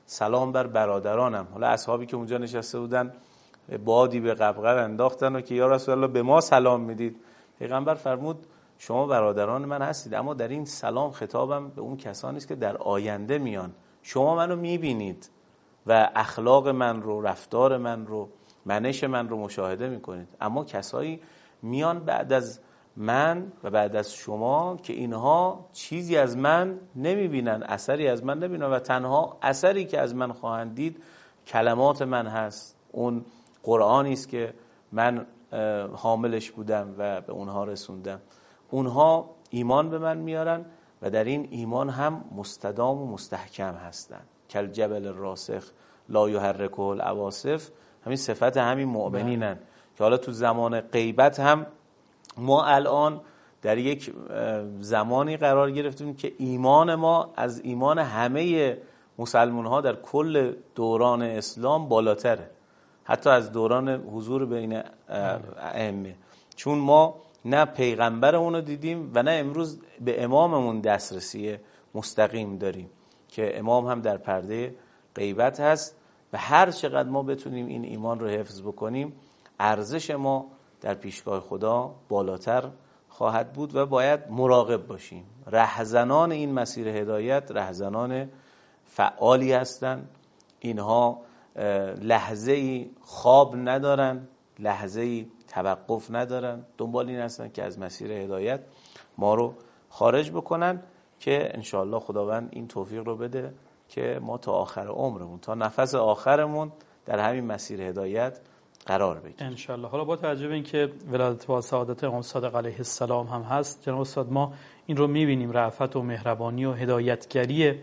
سلام بر برادرانم. حالا اصحابی که اونجا نشسته بودن بادی به قبقب انداختن و که یا رسول الله به ما سلام میدید. پیغمبر فرمود شما برادران من هستید، اما در این سلام خطابم به اون کسانی است که در آینده میان. شما منو میبینید و اخلاق من رو، رفتار من رو، منش من رو مشاهده میکنید، اما کسایی میان بعد از من و بعد از شما که اینها چیزی از من نمیبینن، اثری از من نمیبینن و تنها اثری که از من خواهند دید کلمات من هست، اون قرآنی است که من حاملش بودم و به اونها رسوندم. اونها ایمان به من میارن و در این ایمان هم مستدام و مستحکم هستن. کل جبل الراسخ لا یحرکه العواصف، همین صفت همین مؤمنینن که حالا تو زمان غیبت هم ما الان در یک زمانی قرار گرفتیم که ایمان ما از ایمان همه مسلمان ها در کل دوران اسلام بالاتره، حتی از دوران حضور بین ائمه، چون ما نه پیغمبر اونو دیدیم و نه امروز به اماممون دسترسی مستقیم داریم که امام هم در پرده غیبت هست و هر چقدر ما بتونیم این ایمان رو حفظ بکنیم ارزش ما در پیشگاه خدا بالاتر خواهد بود و باید مراقب باشیم. رهزنان این مسیر هدایت رهزنان فعالی هستند، اینها لحظه ای خواب ندارن، لحظه ای توقف ندارن، دنبال این هستن که از مسیر هدایت ما رو خارج بکنن که انشاءالله خداوند این توفیق رو بده که ما تا آخر عمرمون، تا نفس آخرمون در همین مسیر هدایت قرار بگیریم انشاءالله. حالا با توجه به اینکه ولادت و سعادت امام صادق علیه السلام هم هست، جناب استاد ما این رو می‌بینیم، رأفت و مهربانی و هدایتگری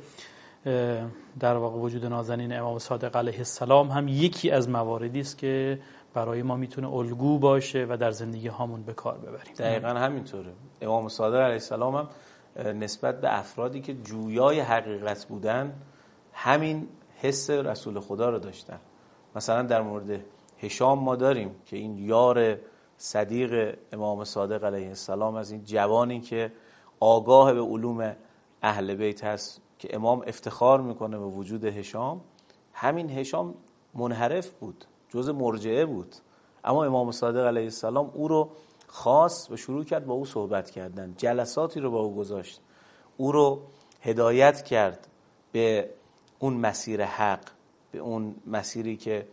در واقع وجود نازنین امام صادق علیه السلام هم یکی از مواردی است که برای ما میتونه الگو باشه و در زندگی هامون به کار ببریم. دقیقاً همینطوره. امام صادق علیه السلام هم نسبت به افرادی که جویای حقیقت بودن همین حس رسول خدا رو داشتن. مثلا در مورد هشام ما داریم که این یار صدیق امام صادق علیه السلام، از این جوانی که آگاه به علوم اهل بیت هست که امام افتخار میکنه به وجود هشام. همین هشام منحرف بود، جز مرجعه بود، اما امام صادق علیه السلام او رو خواست و شروع کرد با او صحبت کردن، جلساتی رو با او گذاشت، او رو هدایت کرد به اون مسیر حق، به اون مسیری که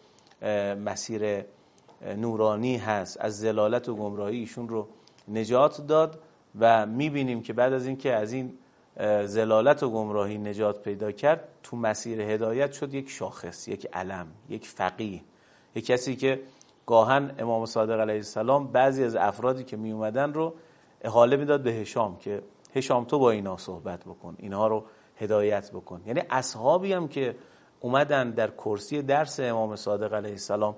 مسیر نورانی هست، از ضلالت و گمراهی ایشون رو نجات داد و میبینیم که بعد از اینکه از این ضلالت و گمراهی نجات پیدا کرد تو مسیر هدایت شد یک شاخص، یک علم، یک فقیه، یک کسی که گاهن امام صادق علیه السلام بعضی از افرادی که می اومدن رو احاله میداد به هشام که هشام تو با اینا صحبت بکن، اینها رو هدایت بکن. یعنی اصحابی هم که اومدن در کرسی درس امام صادق علیه السلام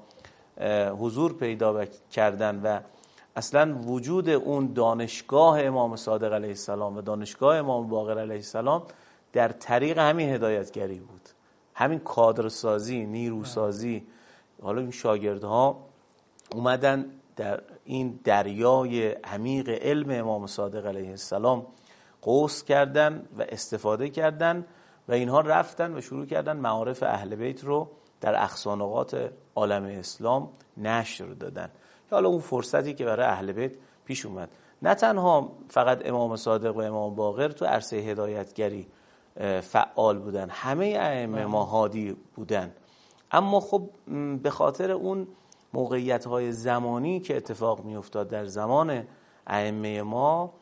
حضور پیدا کردن و اصلا وجود اون دانشگاه امام صادق علیه السلام و دانشگاه امام باقر علیه السلام در طریق همین هدایتگری بود، همین کادرسازی، نیروسازی. حالا این شاگردها اومدن در این دریای عمیق علم امام صادق علیه السلام غوص کردن و استفاده کردن و اینها رفتن و شروع کردن معارف اهل بیت رو در اقصانقاط عالم اسلام نشر دادن. حالا اون فرصتی که برای اهل بیت پیش اومد، نه تنها فقط امام صادق و امام باقر تو عرصه هدایتگری فعال بودن، همه ائمه ما هادی بودن، اما خب به خاطر اون موقعیت‌های زمانی که اتفاق می‌افتاد در زمان ائمه ما،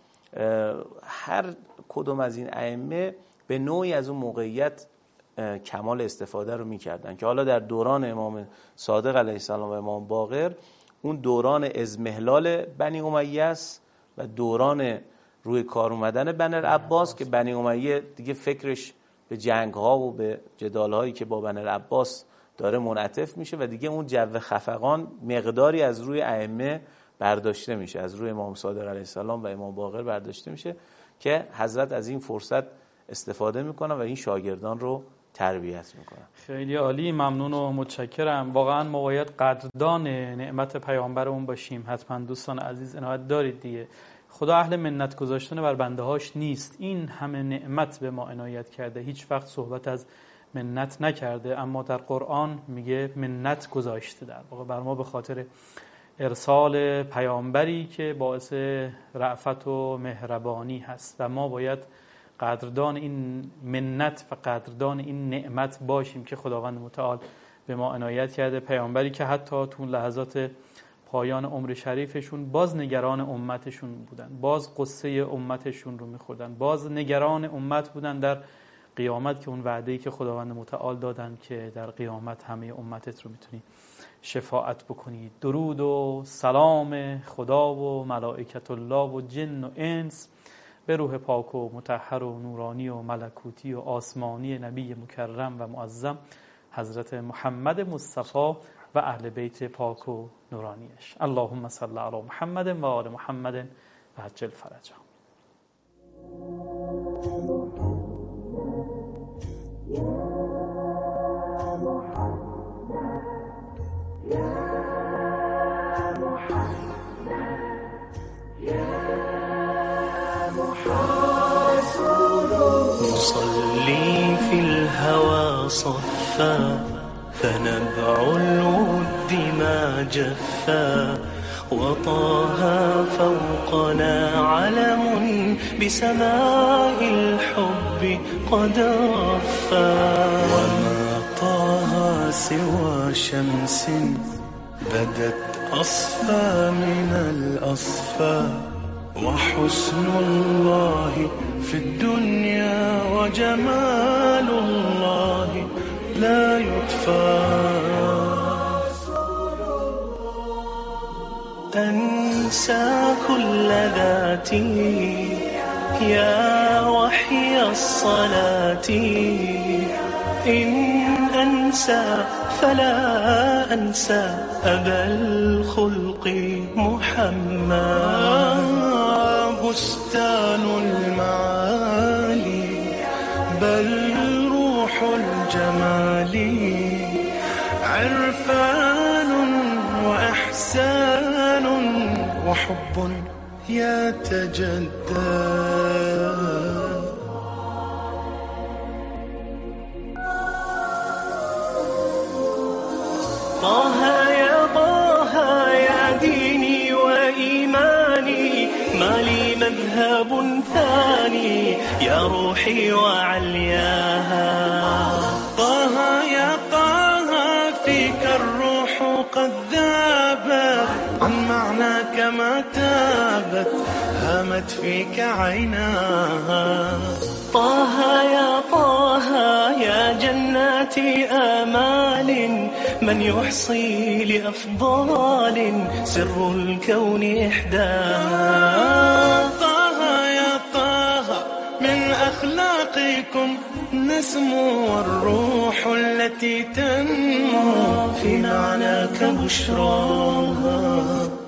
هر کدوم از این ائمه به نوعی از اون موقعیت کمال استفاده رو می‌کردن که حالا در دوران امام صادق علیه السلام و امام باقر اون دوران ازمهلال بنی امیه است و دوران روی کار اومدن بنی العباس که بنی امیه دیگه فکرش به جنگ‌ها و به جدال‌هایی که با بنی العباس داره منعطف میشه و دیگه اون جو خفقان مقداری از روی ائمه برداشته میشه، از روی امام صادق علیه السلام و امام باقر برداشته میشه که حضرت از این فرصت استفاده میکنن و این شاگردان رو تربیت میکنن. خیلی عالی، ممنون و متشکرم. واقعا ما باید قدردان نعمت پیامبرمون باشیم. حتما دوستان عزیز عنایت دارید دیگه. خدا اهل منت گذاشتن بر بنده هاش نیست، این همه نعمت به ما عنایت کرده. هیچ وقت صحبت از منت نکرده، اما در قرآن میگه منت گذاشته در واقع بر ما به خاطر ارسال پیامبری که باعث رأفت و مهربانی هست و ما باید قدردان این منت و قدردان این نعمت باشیم که خداوند متعال به ما عنایت کرده. پیامبری که حتی تو لحظات پایان عمر شریفشون باز نگران امتشون بودن، باز قصه امتشون رو میخوردن، باز نگران امت بودن در قیامت که اون وعده‌ای که خداوند متعال دادن که در قیامت همه امتت رو میتونی شفاعت بکنی. درود و سلام خدا و ملائکت الله و جن و انس به روح پاک و مطهر و نورانی و ملکوتی و آسمانی نبی مکرم و معظم حضرت محمد مصطفی و اهل بیت پاک و نورانیش. اللهم صل علی محمد و آل محمد و عجل فرجهم. نصلي في الهوى صفا فنبع الود ما جفا وطاها فوقنا علم بسماء الحب قد رفا وما طاها سوى شمس بدت أصفى من الأصفى وحسن الله في الدنيا وجمال الله لا يطفى أنسى كل ذاتي يا وحي الصلاة إن أنسى فلا أنسى أبا الخلق محمد بستان المعالي بل روح الجمال عرفان وإحسان وحب يتجدد طه يا طه يا ديني وإيماني ما لي مذهب ثاني يا روحي وعلياها طه يا طه فيك الروح قد ذابت عن معناك ما تابت هامت فيك عيناها طه يا طه يا جنات آمال من يحصي لأفضال سر الكون إحداها طه يا طه من أخلاقكم نسمو والروح التي تنمو في معناك بشراها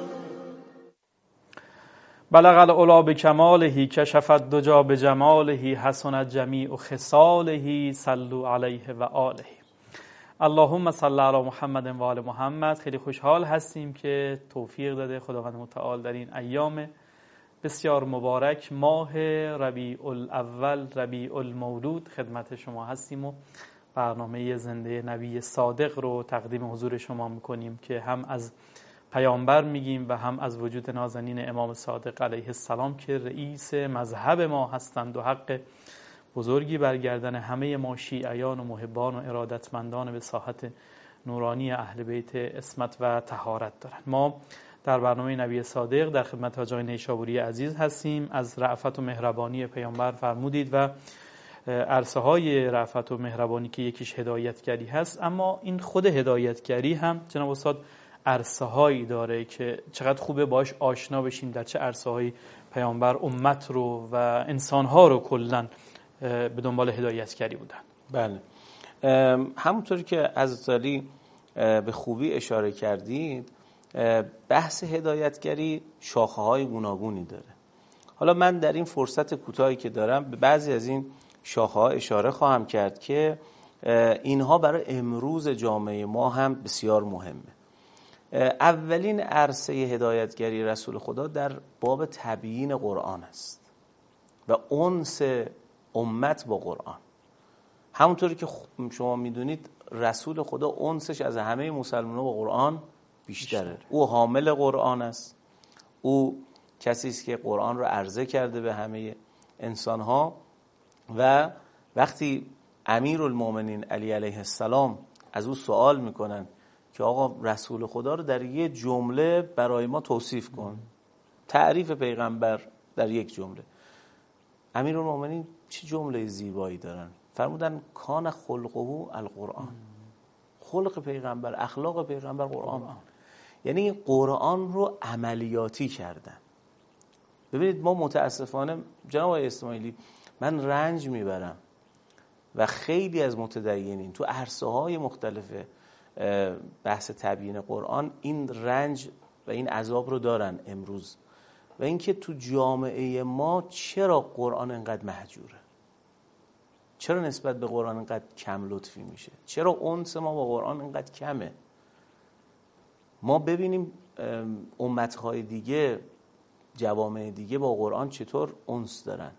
بلغ العلا بکماله کشف الدجی بجماله حسنت جمیع خصاله صلوا علیه و آله. اللهم صل علی محمد و آل محمد. خیلی خوشحال هستیم که توفیق داده خداوند متعال در این ایام بسیار مبارک ماه ربیع الاول ربیع المولود خدمت شما هستیم و برنامه زنده نبی صادق رو تقدیم حضور شما میکنیم که هم از پیامبر میگیم و هم از وجود نازنین امام صادق علیه السلام که رئیس مذهب ما هستند و حق بزرگی برگردن همه ما شیعیان و محبان و ارادتمندان به ساحت نورانی اهل بیت عصمت و طهارت دارند. ما در برنامه نبی صادق در خدمت حاج آقای نیشابوری عزیز هستیم. از رأفت و مهربانی پیامبر فرمودید و عرصه های رأفت و مهربانی که یکیش هدایتگری هست، اما این خود هدایتگری هم جناب استاد عرصه هایی داره که چقدر خوبه باش آشنا بشیم در چه عرصه هایی پیامبر امت رو و انسان ها رو کلن به دنبال هدایتگری بودن. بله، همونطوری که حضرت علی به خوبی اشاره کردید بحث هدایتگری شاخه های گوناگونی داره. حالا من در این فرصت کوتاهی که دارم به بعضی از این شاخه ها اشاره خواهم کرد که اینها برای امروز جامعه ما هم بسیار مهمه. اولین عرصه هدایتگری رسول خدا در باب تبیین قرآن است و انس امت با قرآن. همونطوری که شما میدونید رسول خدا انسش از همه مسلمان‌ها با قرآن بیشتره. بیشتر. او حامل قرآن است، او کسی است که قرآن رو عرضه کرده به همه انسان‌ها. و وقتی امیرالمومنین علی علیه السلام از او سوال میکنن که آقا رسول خدا رو در یک جمله برای ما توصیف کن، تعریف پیغمبر در یک جمله، امیرالمومنین چه جمله زیبایی دارن، فرمودن کان خلقه القرآن. خلق پیغمبر، اخلاق پیغمبر قرآن. یعنی قرآن رو عملیاتی کردن. ببینید ما متاسفانه جناب آقای اسماعیلی، من رنج میبرم و خیلی از متدینین تو عرصه‌های مختلف بحث تبیین قرآن این رنج و این عذاب رو دارن امروز، و اینکه تو جامعه ما چرا قرآن انقدر مهجوره، چرا نسبت به قرآن انقدر کم لطفی میشه، چرا انس ما با قرآن انقدر کمه. ما ببینیم امتهای دیگه، جوامع دیگه با قرآن چطور انس دارن.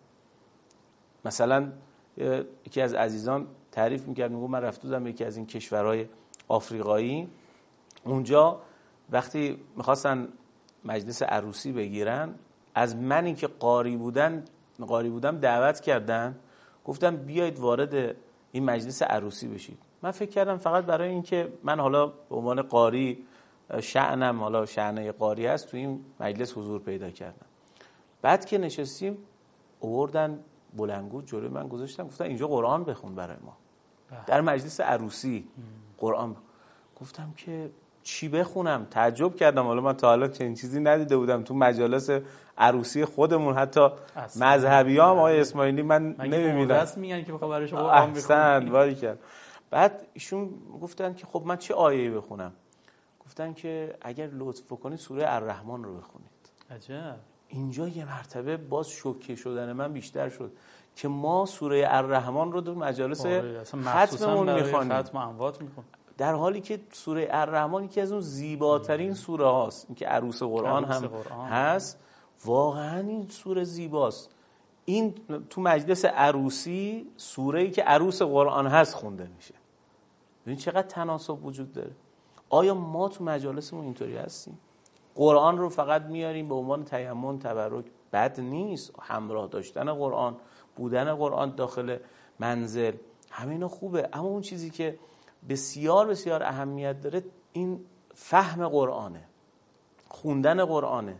مثلا یکی از عزیزان تعریف میکرد، میگو من رفته بودم یکی از این کشورهای آفریقایی، اونجا وقتی میخواستن مجلس عروسی بگیرن، از منی که قاری بودن قاری بودم دعوت کردن، گفتم بیایید وارد این مجلس عروسی بشید. من فکر کردم فقط برای اینکه من حالا به عنوان قاری شأنم حالا شأنه قاری هست تو این مجلس حضور پیدا کردم. بعد که نشستیم آوردن بلندگو جلوی من گذاشتن، گفتن اینجا قرآن بخون برای ما در مجلس عروسی قرآن. گفتم که چی بخونم؟ تعجب کردم، حالا من تا حالا چنین چیزی ندیده بودم تو مجالس عروسی خودمون، حتی مذهبی ها هم آقای اسماعیلی من نمی‌بینم راست میگن که بخوام برایش قرآن بخونم. باری کرد. بعد ایشون گفتن که خب من چه آیه‌ای بخونم؟ گفتن که اگر لطف کنید سوره الرحمن رو بخونید. عجب. اینجا یه مرتبه باز شوکه شدن من بیشتر شد که ما سوره الرحمن رو در مجالس ختممون میخوانیم، ختم اموات میخونیم، در حالی که سوره الرحمن یکی از اون زیباترین سوره هاست. این که عروس قرآن هم قرآن هست، واقعا این سوره زیباست. این تو مجلس عروسی سوره‌ای که عروس قرآن هست خونده میشه. ببین چقدر تناسب وجود داره. آیا ما تو مجالسمون اینطوری هستیم؟ قرآن رو فقط میاریم به عنوان تیمم تبرک، بد نیست، همراه داشتن قرآن، بودن قرآن داخل منزل، همه اینا خوبه، اما اون چیزی که بسیار بسیار اهمیت داره این فهم قرآنه، خوندن قرآنه،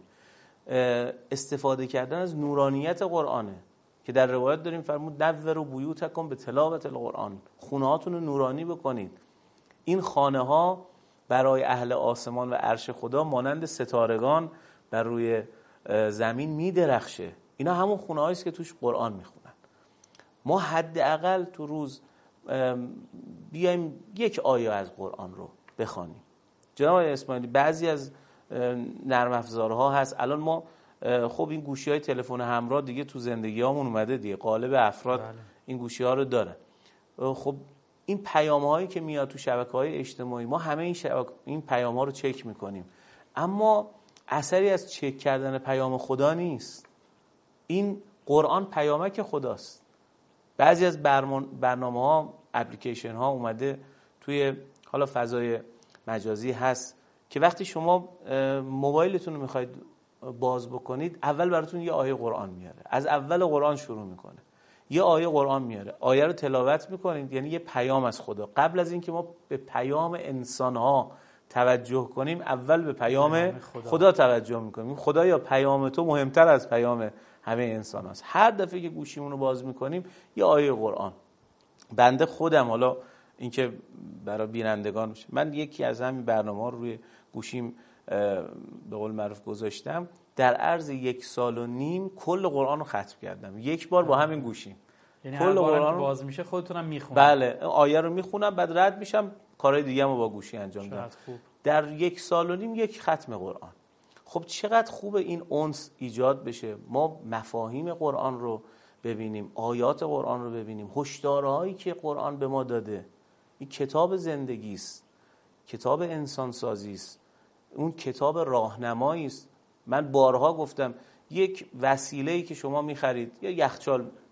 استفاده کردن از نورانیت قرآنه که در روایت داریم فرمود نوروا بیوتکم به تلاوت القرآن، خونه هاتون رو نورانی بکنید. این خانه ها برای اهل آسمان و عرش خدا مانند ستارگان بر روی زمین میدرخشه. اینا همون خونه هاییست که توش قرآن میخونن. ما حداقل تو روز بیایم یک آیه از قرآن رو بخوانیم. جناب اسماعیلی بعضی از نرم افزارها هست، الان ما خب این گوشی های تلفن همراه دیگه تو زندگی هامون اومده دیگه، غالب افراد بله. این گوشی ها رو دارن. خب این پیام هایی که میاد تو شبکه های اجتماعی، ما همه این, شبک... این پیام ها رو چک میکنیم، اما اثری از چک کردن پیام خدا نیست. این قرآن پیامک خداست. بعضی از برمان... برنامه ها، اپلیکیشن ها اومده توی حالا فضای مجازی هست که وقتی شما موبایلتون رو میخواید باز بکنید، اول براتون یه آیه قرآن میاره، از اول قرآن شروع میکنه، یه آیه قرآن میاره، آیه رو تلاوت میکنید، یعنی یه پیام از خدا. قبل از اینکه ما به پیام انسان‌ها توجه کنیم، اول به پیام خدا, خدا توجه میکنیم. خدا یا پیام تو مهمتر از پیام همه انسان هست. هر دفعه که گوشیمون رو باز میکنیم یه آیه قرآن. بنده خودم، حالا اینکه برای بینندگان میشه، من یکی از همین برنامه‌ها رو روی گوشیم به قول معروف گذاشتم، در عرض یک سال و نیم کل قرآن رو ختم کردم، یک بار با همین گوشیم. یعنی کل قرآن رو باز میشه خودتونم میخونم؟ بله، آیه رو میخونم، بعد رد میشم، کارهای دیگه رو با گوشی انجام میدم. در یک سال و نیم یک ختم قرآن. خب چقدر خوبه این انس ایجاد بشه، ما مفاهیم قرآن رو ببینیم، آیات قرآن رو ببینیم، هشدارهایی که قرآن به ما داده. این کتاب زندگی است، کتاب انسان سازی است، اون کتاب راهنمایی است. من بارها گفتم یک وسیله‌ای که شما می‌خرید، یا یخچال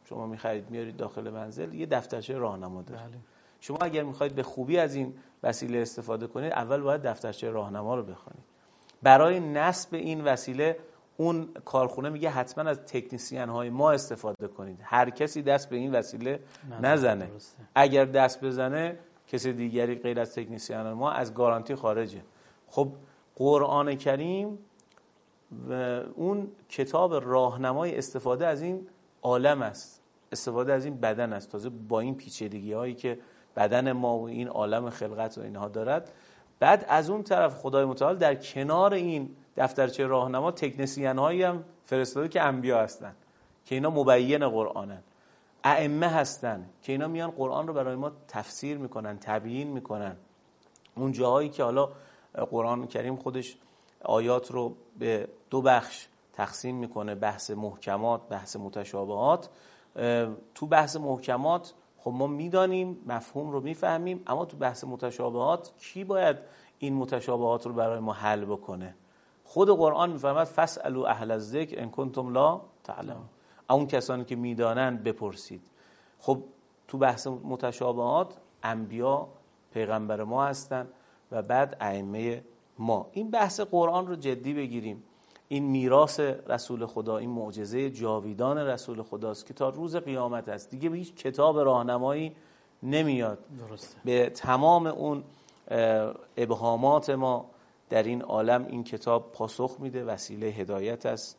شما می‌خرید میارید داخل منزل، یه دفترچه راهنما داره. بله. شما اگر می‌خواید به خوبی از این وسیله استفاده کنید، اول باید دفترچه راهنما رو بخونید. برای نصب این وسیله اون کارخونه میگه حتما از تکنسین‌های ما استفاده کنید. هر کسی دست به این وسیله نزنه. درسته. اگر دست بزنه کسی دیگری غیر از تکنسین ما از گارانتی خارجه. خب قرآن کریم و اون کتاب راهنمای استفاده از این عالم است، استفاده از این بدن است، تازه با این پیچیدگی هایی که بدن ما و این عالم خلقت و اینها دارد. بعد از اون طرف خدای متعال در کنار این دفترچه راهنما تکنسین هایی هم فرستاده که انبیا هستن که اینا مبین قرآنن، ائمه هستن که اینا میان قرآن رو برای ما تفسیر میکنن، تبیین میکنن. اون جاهایی که حالا قرآن کریم خودش آیات رو به دو بخش تقسیم میکنه، بحث محکمات، بحث متشابهات. تو بحث محکمات خب ما میدانیم، مفهوم رو میفهمیم، اما تو بحث متشابهات کی باید این متشابهات رو برای ما حل بکنه؟ خود قرآن میفرماد فاسألوا اهل الذکر ان کنتم لا تعلمون، اون کسانی که میدانند بپرسید. خب تو بحث متشابهات انبیا پیغمبر ما هستن و بعد ائمه ما. این بحث قرآن رو جدی بگیریم. این میراث رسول خدا، این معجزه جاویدان رسول خداست که تا روز قیامت است. دیگه به هیچ کتاب راهنمایی نمیاد. درسته. به تمام اون ابهامات ما در این عالم این کتاب پاسخ میده، وسیله هدایت است.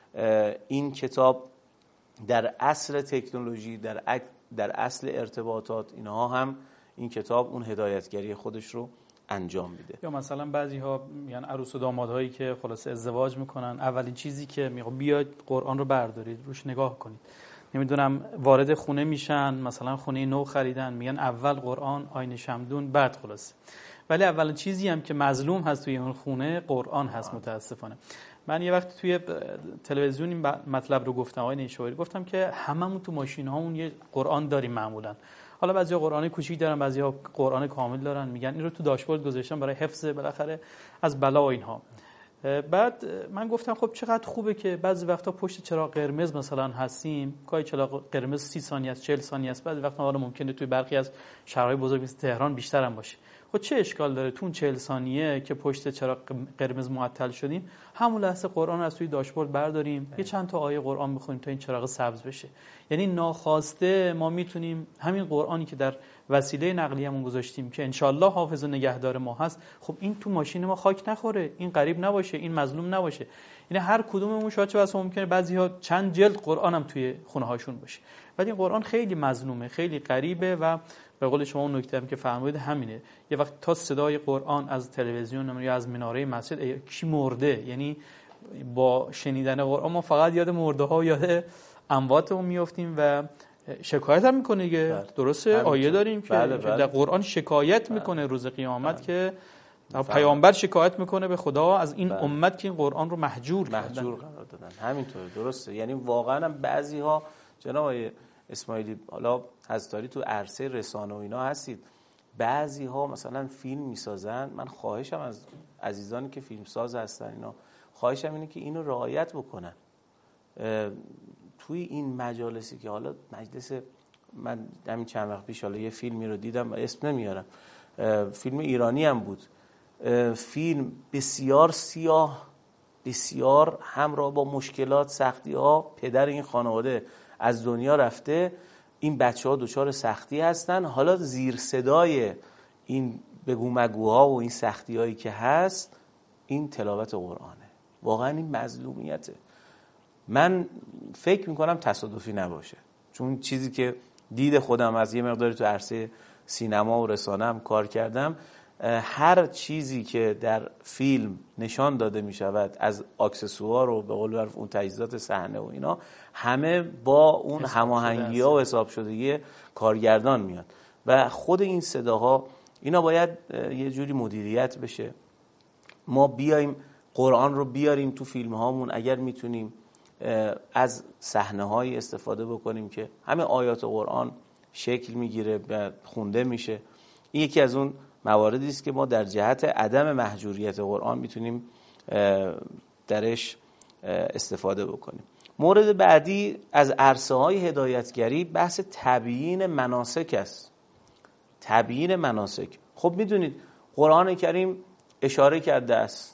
این کتاب در عصر تکنولوژی، در در اصل ارتباطات، اینها هم این کتاب اون هدایتگری خودش رو انجام میده. یا مثلا بعضی ها یعنی عروس و دامادهایی که خلاصه ازدواج میکنن، اولین چیزی که میگه بیاید قرآن رو بردارید روش نگاه کنید. نمیدونم وارد خونه میشن، مثلا خونه نو خریدن، میگن اول قرآن، آینه شمدون، بعد خلاصه. ولی اولین چیزی هم که مظلوم هست توی اون خونه قرآن هست متاسفانه. من یه وقت توی تلویزیون این مطلب رو گفتم، آقای نیشابوری، گفتم که هممون تو ماشین هامون یه قرآن داریم معمولا. حالا بعضیا قرآن کوچیک دارن، بعضیا قرآن کامل دارن، میگن این رو تو داشبورد گذاشتم برای حفظ بالاخره از بلا و اینها. بعد من گفتم خب چقدر خوبه که بعضی وقتا پشت چراغ قرمز مثلا هستیم، گاهی چراغ قرمز سی ثانیه است، چهل ثانیه است، بعضی وقتا حالا ممکنه توی برخی از شهرهای بزرگ مثل تهران بیشتر هم باشه. خب چه اشکال داره تو اون چهل ثانیه که پشت چراغ قرمز معطل شدیم، همون لحظه قرآن از توی داشبورد برداریم، یه چند تا آیه قرآن بخونیم تا این چراغ سبز بشه. یعنی ناخواسته ما میتونیم همین قرآنی که در وسیله نقلیه‌مون گذاشتیم که انشالله حافظ و نگهدار ما هست، خب این تو ماشین ما خاک نخوره، این غریب نباشه، این مظلوم نباشه. یعنی هر کدوممون شاید چه بسا ممکنه بعضی‌ها چند جلد قرآن هم توی خونه هاشون باشه، ولی این قرآن خیلی مظلومه، خیلی غریبه و به قول شما اون نکته هم که فرمودید همینه. یه وقت تا صدای قرآن از تلویزیون یا از مناره مسجد کی مرده، یعنی با شنیدن قرآن ما فقط یاد مرده ها و یاد امواتمون میافتیم و شکایت هم میکنه دیگه. درسته آیه داریم که بله بله. در قرآن شکایت بله. میکنه روز قیامت بله. که پیامبر شکایت میکنه به خدا از این بله. امت که این قرآن رو محجور محجور قرار دادن. همینطوره، درسته. یعنی واقعا هم بعضی‌ها جناب اسماعیلی، حالا حضرتاری تو عرصه رسانه و اینا هستید، بعضی ها مثلا فیلم میسازن. من خواهشم از عزیزانی که فیلم ساز هستن اینا، خواهشم اینه که اینو رعایت بکنن. توی این مجالسی که حالا مجلس، من همین چند وقت پیش حالا یه فیلمی رو دیدم، اسم نمیارم، فیلم ایرانی هم بود، فیلم بسیار سیاه، بسیار همراه با مشکلات، سختی ها، پدر این خانواده از دنیا رفته، این بچه ها دچار سختی هستن، حالا زیر صدای این بگو مگوها و این سختی هایی که هست این تلاوت قرآنه. واقعا این مظلومیته. من فکر میکنم تصادفی نباشه، چون چیزی که دید خودم از یه مقداری تو عرصه سینما و رسانه هم کار کردم، هر چیزی که در فیلم نشان داده می شود از اکسسوار و به قول معروف اون تجهیزات صحنه و اینا، همه با اون هماهنگی ها و حساب شدگی کارگردان میاد و خود این صداها اینا باید یه جوری مدیریت بشه. ما بیایم قرآن رو بیاریم تو فیلم هامون، اگر میتونیم از صحنه های استفاده بکنیم که همه آیات قرآن شکل میگیره و خونده میشه. این یکی از اون مواردی است که ما در جهت عدم محجوریت قرآن میتونیم درش استفاده بکنیم. مورد بعدی از عرصه های هدایتگری بحث تبیین مناسک است. تبیین مناسک. خب میدونید قرآن کریم اشاره کرده است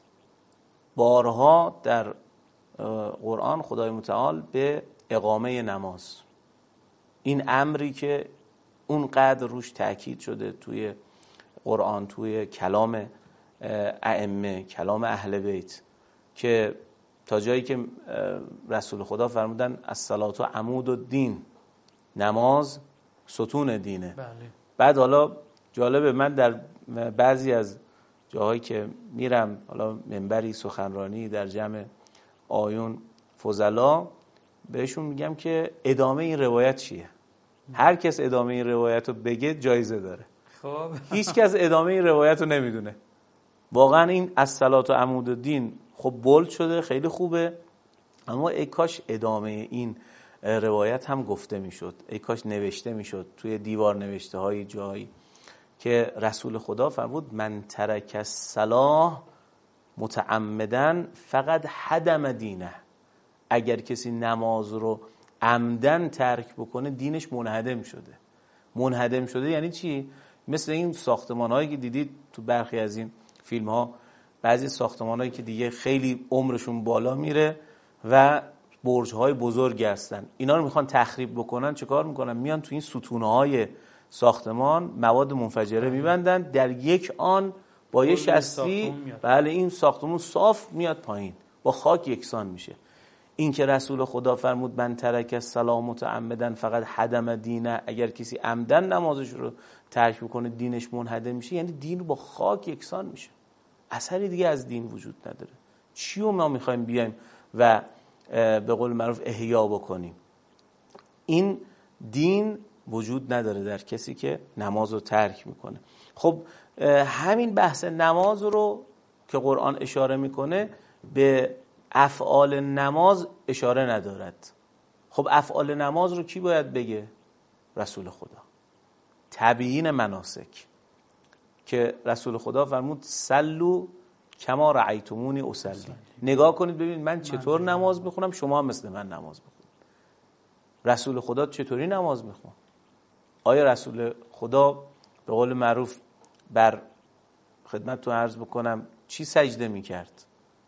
بارها در قرآن خدای متعال به اقامه نماز. این امری که اونقدر روش تأکید شده توی قرآن، توی کلام ائمه، کلام اهل بیت، که تا جایی که رسول خدا فرمودن الصلاة عمود الدین، نماز ستون دینه. بله. بعد حالا جالبه، من در بعضی از جاهایی که میرم، حالا منبری سخنرانی در جمع آیون فضلا، بهشون میگم که ادامه این روایت چیه. هر کس ادامه این روایت رو بگه جایزه داره. خب هیچ کس ادامه این روایت رو نمیدونه. واقعا این الصلاة عمود الدین خب بولد شده، خیلی خوبه، اما ای کاش ادامه این روایت هم گفته میشد، ای کاش نوشته میشد توی دیوار نوشته های جایی که رسول خدا فرمود من ترک الصلاة متعمدن فقط هدم دینه. اگر کسی نماز رو عمدن ترک بکنه دینش منهدم شده. منهدم شده یعنی چی؟ مثل این ساختمان هایی که دیدید تو برخی از این فیلم ها، بعضی ساختمان هایی که دیگه خیلی عمرشون بالا میره و برج های بزرگ هستن، اینا رو میخوان تخریب بکنن، چه کار میکنن؟ میان تو این ستونه های ساختمان مواد منفجره میبندن، در یک آن با یه شستی بله این ساختمون صاف میاد پایین، با خاک یکسان میشه. این که رسول خدا فرمود من ترک الصلاة متعمدن فقط هدم دینه، اگر کسی عمدن نمازش رو ترک بکنه دینش منهدم میشه، یعنی دین با خاک یکسان میشه، اثری دیگه از دین وجود نداره. چی رو ما میخوایم بیایم و به قول معروف احیا بکنیم؟ این دین وجود نداره در کسی که نماز رو ترک میکنه. خب همین بحث نماز رو که قرآن اشاره میکنه به افعال نماز اشاره ندارد. خب افعال نماز رو کی باید بگه؟ رسول خدا. تبیین مناسک که رسول خدا فرمود صلوا کما رأیتمونی اصلی. نگاه کنید ببینید من چطور نماز میخونم، شما هم مثل من نماز بخونید. رسول خدا چطوری نماز میخون؟ آیا رسول خدا به قول معروف بر خدمتتون عرض بکنم چی سجده میکرد؟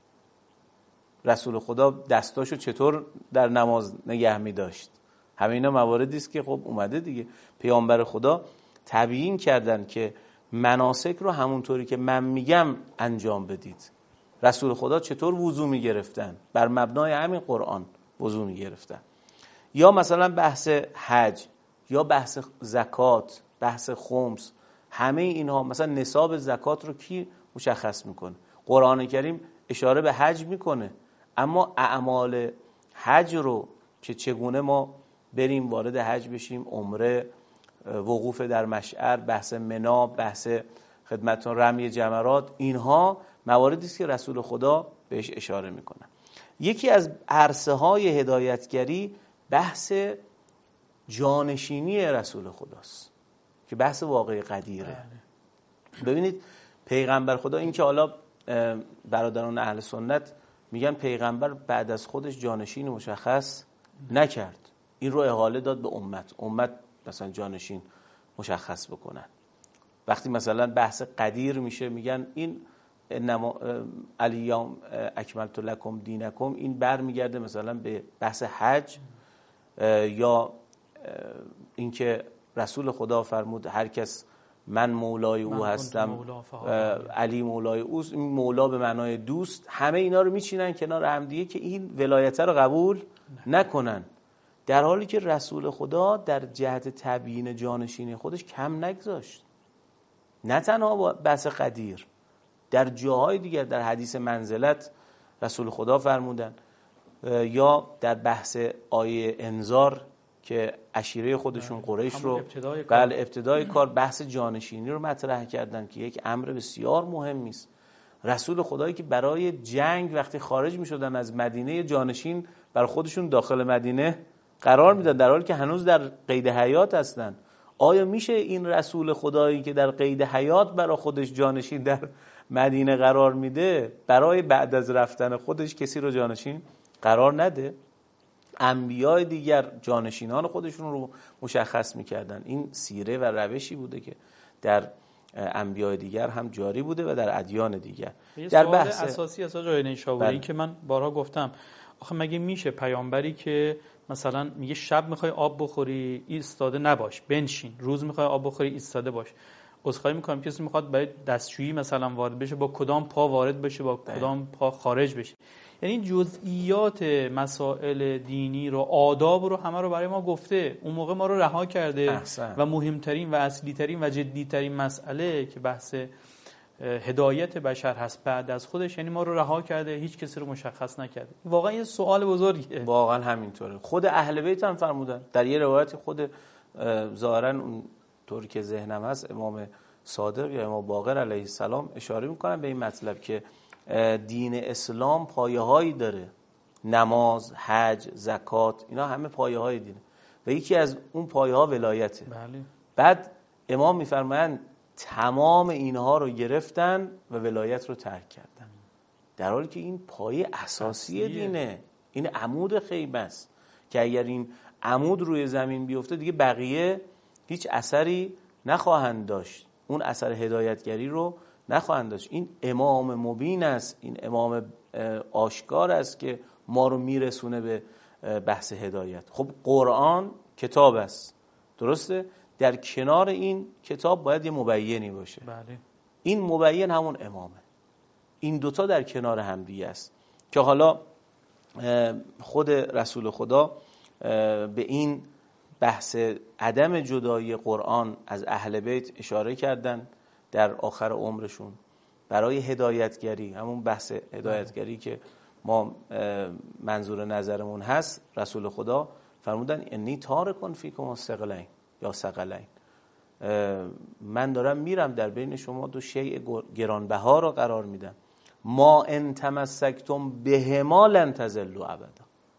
رسول خدا دستاشو چطور در نماز نگه می‌داشت؟ همه اینا مواردی است که خب اومده دیگه. پیامبر خدا تبیین کردن که مناسک رو همونطوری که من میگم انجام بدید. رسول خدا چطور وضو میگرفتن؟ بر مبنای همین قرآن وضو میگرفتن. یا مثلا بحث حج، یا بحث زکات، بحث خمس، همه اینها مثلا نصاب زکات رو کی مشخص میکنه؟ قرآن کریم اشاره به حج میکنه، اما اعمال حج رو که چگونه ما بریم وارد حج بشیم، عمره، وقوف در مشعر، بحث منا، بحث خدمتون رمی جمرات، اینها مواردی است که رسول خدا بهش اشاره میکنه. یکی از عرصه های هدایتگری بحث جانشینی رسول خداست که بحث واقعی قدیره. ببینید پیغمبر خدا، این که حالا برادران اهل سنت میگن پیغمبر بعد از خودش جانشین مشخص نکرد، این رو احاله داد به امت، امت مثلا جانشین مشخص بکنن. وقتی مثلا بحث قدیر میشه میگن این انما الیوم اکملت لکم دینکم، این برمیگرده مثلا به بحث حج، یا اینکه رسول خدا فرمود هر کس من مولای او هستم، علی مولای اوست، این مولا به معنای دوست. همه اینا رو میچینن کنار هم دیگه که این ولایت رو قبول نکنن، در حالی که رسول خدا در جهت تبیین جانشینی خودش کم نگذاشت. نه تنها بحث قدیر، در جاهای دیگر در حدیث منزلت رسول خدا فرمودن، یا در بحث آیه انذار که عشیره خودشون قریش رو ابتدای کار. بله ابتدای کار بحث جانشینی رو مطرح کردن که یک امر بسیار مهمی است. رسول خدایی که برای جنگ وقتی خارج می شدن از مدینه جانشین بر خودشون داخل مدینه قرار میدن، در حالی که هنوز در قید حیات هستن. آیا میشه این رسول خدایی که در قید حیات برای خودش جانشین در مدینه قرار میده برای بعد از رفتن خودش کسی رو جانشین قرار نده؟ انبیاء دیگر جانشینان خودشون رو مشخص میکردن. این سیره و روشی بوده که در انبیاء دیگر هم جاری بوده و در ادیان دیگر. در بحث اساسی از آقای نیشابوری این که من بارها گفتم، آخه مگه میشه پیامبری که مثلا میگه شب میخوای آب بخوری ایستاده نباش، بنشین، روز میخوای آب بخوری ایستاده باش. عذرخواهی میکنم کسی میخواد برای دستشویی مثلا وارد بشه با کدام پا وارد بشه با کدام پا خارج بشه. یعنی جزئیات مسائل دینی رو، آداب رو همه رو برای ما گفته. اون موقع ما رو رها کرده احسن. و مهمترین و اصلی ترین و جدی ترین مسئله که بحث هدایت بشر هست بعد از خودش، یعنی ما رو رها کرده، هیچ کسی رو مشخص نکرده. واقعا یه سوال بزرگیه. واقعا همینطوره. خود اهل بیت هم فرمودن در یه روایت، خود ظاهرا اون طوری که ذهنم هست امام صادق یا امام باقر علیه السلام اشاره میکنن به این مطلب که دین اسلام پایه هایی داره، نماز، حج، زکات، اینا همه پایه های دینه و یکی از اون پایه ها ولایته. بله. بعد امام میفرمایند تمام اینها رو گرفتن و ولایت رو ترک کردن، در حالی که این پایه اساسی اصلیه. دینه، این عمود خیمه است که اگر این عمود روی زمین بیفته دیگه بقیه هیچ اثری نخواهند داشت، اون اثر هدایتگری رو نخواهند داشت. این امام مبین است، این امام آشکار است که ما رو میرسونه به بحث هدایت. خب قرآن کتاب است، درسته؟ در کنار این کتاب باید یه مبینی باشه. بله. این مبین همون امامه. این دوتا در کنار هم دیگه است که حالا خود رسول خدا به این بحث عدم جدایی قرآن از اهل بیت اشاره کردن در آخر عمرشون برای هدایتگری، همون بحث هدایتگری که ما منظور نظرمون هست. رسول خدا فرمودن انی تارکون فیکم ثقلین یا ثقلین، من دارم میرم در بین شما دو شیء گرانبها رو قرار میدم، ما ان تمسکتم بهما لن تضلوا ابدا،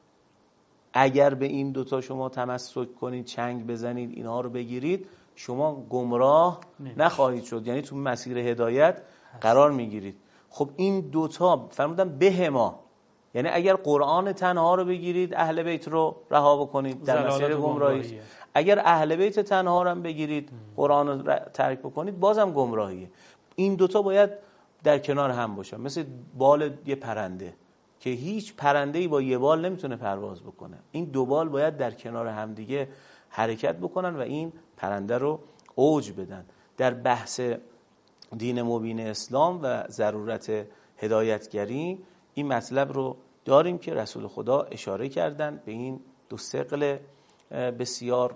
اگر به این دوتا شما تمسک کنید، چنگ بزنید، اینها رو بگیرید، شما گمراه نخواهید شد، یعنی تو مسیر هدایت قرار میگیرید. خب این دوتا فرمودن بهما، یعنی اگر قرآن تنها رو بگیرید اهل بیت رو رها بکنید در مسیر گمراهی، اگر اهل بیت تنها رو هم بگیرید قرآن رو ترک بکنید بازم گمراهیه. این دوتا باید در کنار هم باشن، مثل بال یه پرنده که هیچ پرنده‌ای با یه بال نمیتونه پرواز بکنه، این دو بال باید در کنار هم دیگه حرکت بکنن و این پرنده رو اوج بدن. در بحث دین مبین اسلام و ضرورت هدایتگری این مطلب رو داریم که رسول خدا اشاره کردن به این دو ثقل بسیار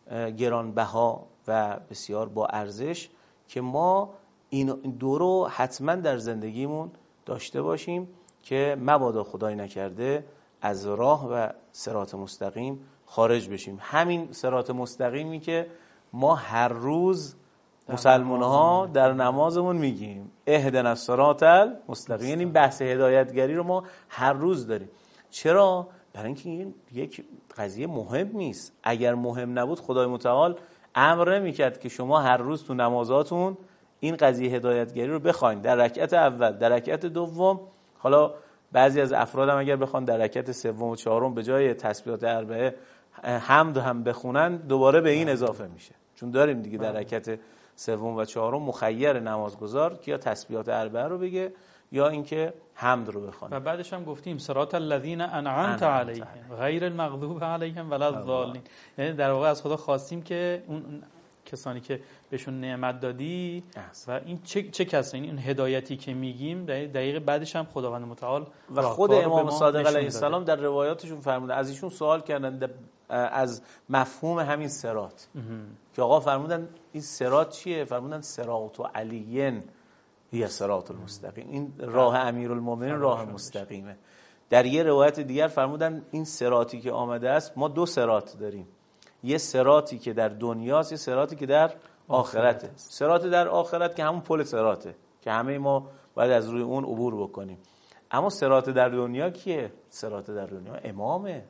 گرانبها و بسیار با ارزش که ما این دو رو حتما در زندگیمون داشته باشیم که مبادا خدای نکرده از راه و صراط مستقیم خارج بشیم. همین صراط مستقیمی که ما هر روز مسلمان ها در نمازمون میگیم اهدنا الصراط المستقیم، یعنی بحث هدایتگری رو ما هر روز داریم. چرا؟ برای اینکه این یک قضیه مهم نیست. اگر مهم نبود خدای متعال امر نمیکرد که شما هر روز تو نمازاتون این قضیه هدایتگری رو بخواید، در رکعت اول، در رکعت دوم. حالا بعضی از افراد هم اگر بخوان در رکعت سوم و چهارم به جای تسبیحات اربعه حمد هم بخونن دوباره به این اضافه میشه، چون داریم دیگه در رکعت سوم و چهارم مخیر نمازگزار که یا تسبیحات اربعه رو بگه یا اینکه حمد رو بخونه. و بعدش هم گفتیم صراط الذین انعمت علیهم غیر المغضوب علیهم ولا الضالین، یعنی در واقع از خدا خواستیم که اون کسانی که بهشون نعمت دادی و این چه چه کسانی، این هدایتی که میگیم دقیقه بعدش هم خداوند متعال و خود امام صادق علیه السلام در روایاتشون فرمودن، از ایشون سوال کردن از مفهوم همین صراط که آقا فرمودن این صراط چیه؟ فرمودن صراط و علیین هی صراط المستقیم، این راه امیرالمومنین راه مستقیمه. در یه روایت دیگر فرمودن این صراطی که آمده است، ما دو صراط داریم، یه صراطی که در دنیاست، یه صراطی که در آخرته. صراط در آخرت که همون پل صراطه که همه ما باید از روی اون عبور بکنیم. اما صراط در دنیا کیه؟ صراط در دنیا امامه،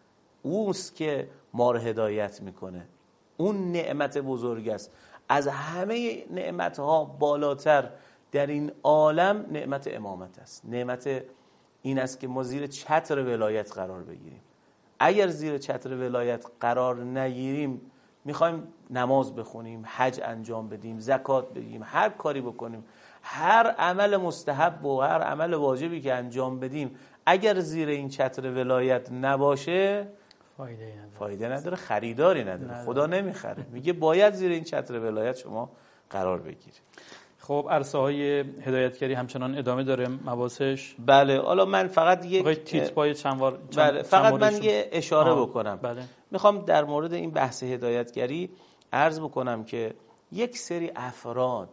اوست که ما رو هدایت میکنه. اون نعمت بزرگ است، از همه نعمتها بالاتر در این عالم نعمت امامت است. نعمت این است که ما زیر چتر ولایت قرار بگیریم. اگر زیر چتر ولایت قرار نگیریم، میخوایم نماز بخونیم، حج انجام بدیم، زکات بدیم، هر کاری بکنیم، هر عمل مستحب و هر عمل واجبی که انجام بدیم، اگر زیر این چتر ولایت نباشه فایده نداره، فایده نداره، خریداری نداره, نداره. خدا نمیخره. میگه باید زیر این چتر ولایت شما قرار بگیرید. خب عرصه های هدایتگری همچنان ادامه داره مباحثش؟ بله. حالا من فقط یک تیت پای چند وار چند بله فقط چند من یه اشاره آه. بکنم. بله. میخوام در مورد این بحث هدایتگری عرض بکنم که یک سری افراد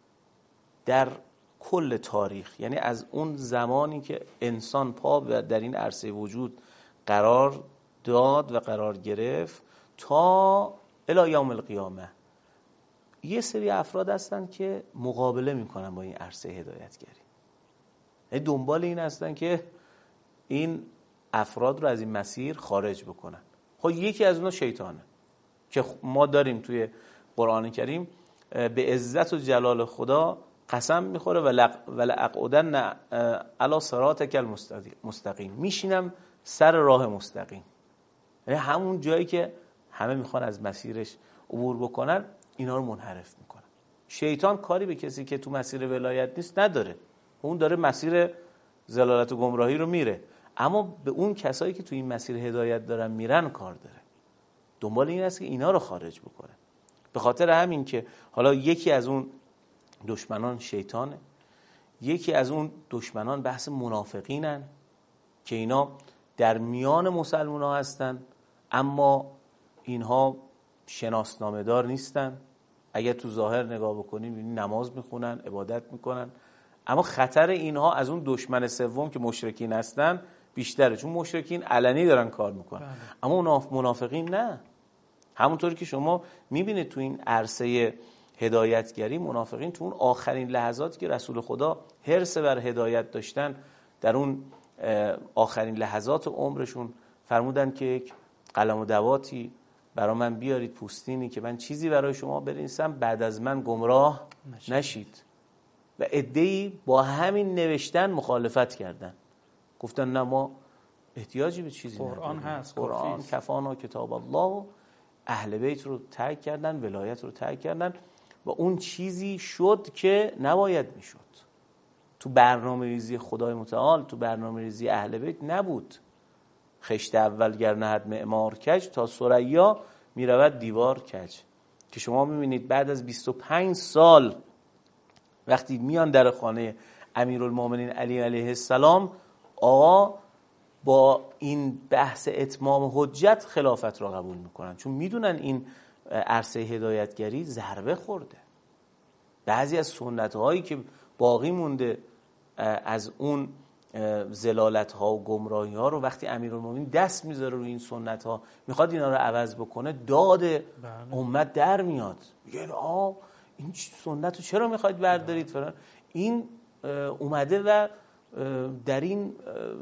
در کل تاریخ، یعنی از اون زمانی که انسان پا در این عرصه وجود قرار داد و قرار گرفت تا الی یوم القیامه، یه سری افراد هستن که مقابله میکنن با این عرصه هدایتگری، یعنی دنبال این هستن که این افراد رو از این مسیر خارج بکنن. خب یکی از اونها شیطانه که ما داریم توی قرآن کریم به عزت و جلال خدا قسم میخوره ولأقعدن علی صراطک المستقیم، میشینم سر راه مستقیم، یعنی همون جایی که همه میخوان از مسیرش عبور بکنن اینا رو منحرف میکنن. شیطان کاری به کسی که تو مسیر ولایت نیست نداره، اون داره مسیر ضلالت و گمراهی رو میره، اما به اون کسایی که تو این مسیر هدایت دارن میرن کار داره، دنبال این است که اینا رو خارج بکنه. به خاطر همین که حالا یکی از اون دشمنان شیطانه، یکی از اون دشمنان بحث منافقینن که اینا در میان مسلمان ها هستن اما اینها شناسنامه دار نیستن. اگر تو ظاهر نگاه بکنیم نماز میخونن، عبادت میکنن، اما خطر اینها از اون دشمن سوم که مشرکین هستن بیشتره، چون مشرکین علنی دارن کار میکنن. بله. اما اون منافقین نه. همونطوری که شما میبینید تو این عرصه هدایتگری منافقین تو اون آخرین لحظاتی که رسول خدا حرص بر هدایت داشتن، در اون آخرین لحظات عمرشون فرمودن که یک قلم و دواتی برای من بیارید، پوستینی، که من چیزی برای شما بنویسم بعد از من گمراه نشید, نشید. و عده‌ای با همین نوشتن مخالفت کردن، گفتن نه ما احتیاجی به چیزی نداریم، قرآن هست، قرآن کفانا کتاب الله. اهل بیت رو ترک کردن، ولایت رو ترک کردن و اون چیزی شد که نباید میشد. تو برنامه ریزی خدای متعال، تو برنامه ریزی اهل بیت نبود. خشت اول گر نهد معمار کج، تا ثریا میرود دیوار کج. که شما میبینید بعد از بیست و پنج سال وقتی میان در خانه امیرالمومنین علی علیه السلام، آقا با این بحث اتمام حجت خلافت را قبول میکنن، چون میدونن این عرصه هدایتگری ضربه خورده. بعضی از سنت هایی که باقی مونده از اون زلالت ها و گمراهی ها رو وقتی امیرالمومنین دست میذاره روی این سنت ها، میخواد اینا رو عوض بکنه، داد امت در میاد، میگه آ این سنت رو چرا میخواید بردارید فران. این اومده و در این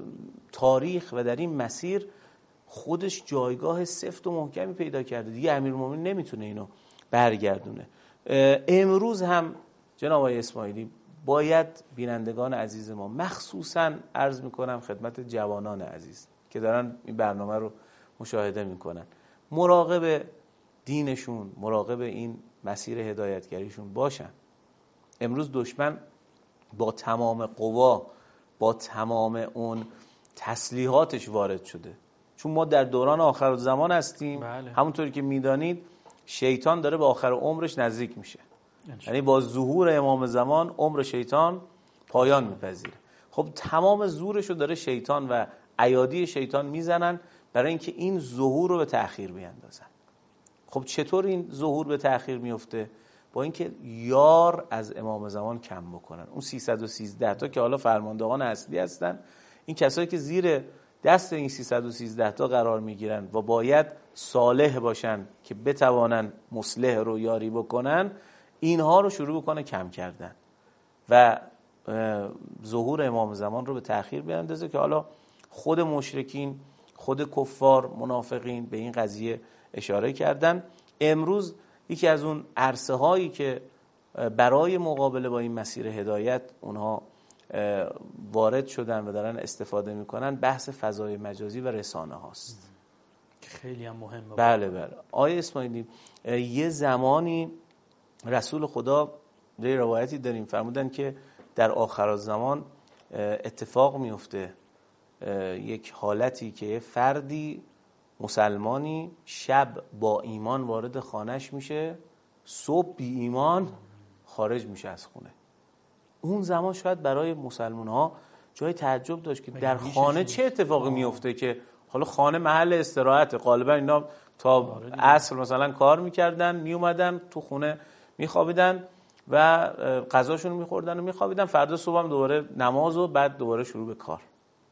تاریخ و در این مسیر خودش جایگاه سفت و محکمی پیدا کرده، دیگه امیرالمومنین نمیتونه اینو برگردونه. امروز هم جناب آقای اسماعیلی باید بینندگان عزیز ما، مخصوصا عرض میکنم خدمت جوانان عزیز که دارن این برنامه رو مشاهده میکنن، مراقب دینشون، مراقب این مسیر هدایتگریشون باشن. امروز دشمن با تمام قوا، با تمام اون تسلیحاتش وارد شده، چون ما در دوران آخر زمان هستیم. بله. همونطوری که میدانید شیطان داره به آخر عمرش نزدیک میشه، یعنی با ظهور امام زمان عمر شیطان پایان میپذیره. خب تمام زورش رو داره شیطان و ایادی شیطان میزنن برای اینکه این ظهور رو به تأخیر بیاندازن. خب چطور این ظهور به تأخیر میفته؟ با اینکه یار از امام زمان کم بکنن. اون سیصد و سیزده تا که حالا فرماندهان اصلی هستن، این کسایی که زیر دست این سیصد و سیزده تا قرار میگیرن و باید صالح باشن که بتوانن مصلح رو یاری بکنن، اینها رو شروع بکنه کم کردن و ظهور امام زمان رو به تأخیر بیاندازه، که حالا خود مشرکین، خود کفار، منافقین به این قضیه اشاره کردن. امروز یکی از اون عرصه هایی که برای مقابله با این مسیر هدایت اونها وارد شدن و دارن استفاده میکنن، بحث فضای مجازی و رسانه هاست. خیلی هم مهمه. بله بله آیه اسماعیلی یه زمانی رسول خدا در روایتی داریم فرمودن که در آخرالزمان اتفاق میفته یک حالتی که فردی مسلمانی شب با ایمان وارد خانهش میشه، صبح بی ایمان خارج میشه از خونه. اون زمان شاید برای مسلمان ها جای تعجب داشت که در خانه چه اتفاقی میفته که حالا خانه محل استراحته. غالبا اینا تا عصر مثلا کار میکردن، میومدن تو خونه میخوابیدن و غذاشون رو میخوردن و میخوابیدن، فردا صبح هم دوباره نماز و بعد دوباره شروع به کار.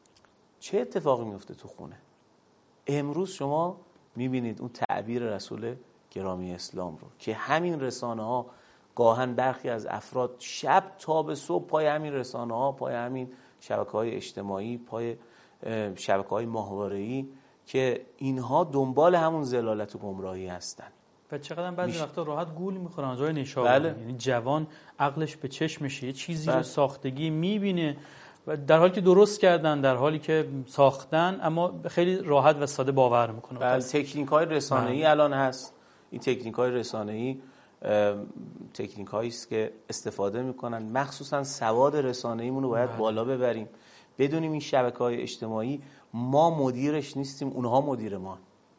چه اتفاقی میفته تو خونه؟ امروز شما میبینید اون تعبیر رسول گرامی اسلام رو که همین رسانه ها گاهن برخی از افراد شب تا به صبح پای همین رسانه ها، پای همین شبکه های اجتماعی، پای شبکه های ماهواره‌ای که اینها دنبال همون ضلالت و گمراهی هستن و چقدر بعضی وقتا راحت گول میخورن جای نشابه. بله. یعنی جوان عقلش به چشمشه، یه چیزی بله. رو ساختگی میبینه و در حالی که درست کردن، در حالی که ساختن، اما خیلی راحت و ساده باور میکنه. بله. تکنیک های رسانه‌ای الان هست. این تکنیک های رسانه‌ای تکنیک هایی است که استفاده میکنن، مخصوصا سواد رسانه‌ایمون رو باید بله. بالا ببریم. بدونیم این شبکه‌های اجتماعی ما مدیرش نیستیم، اونها مدیر ما.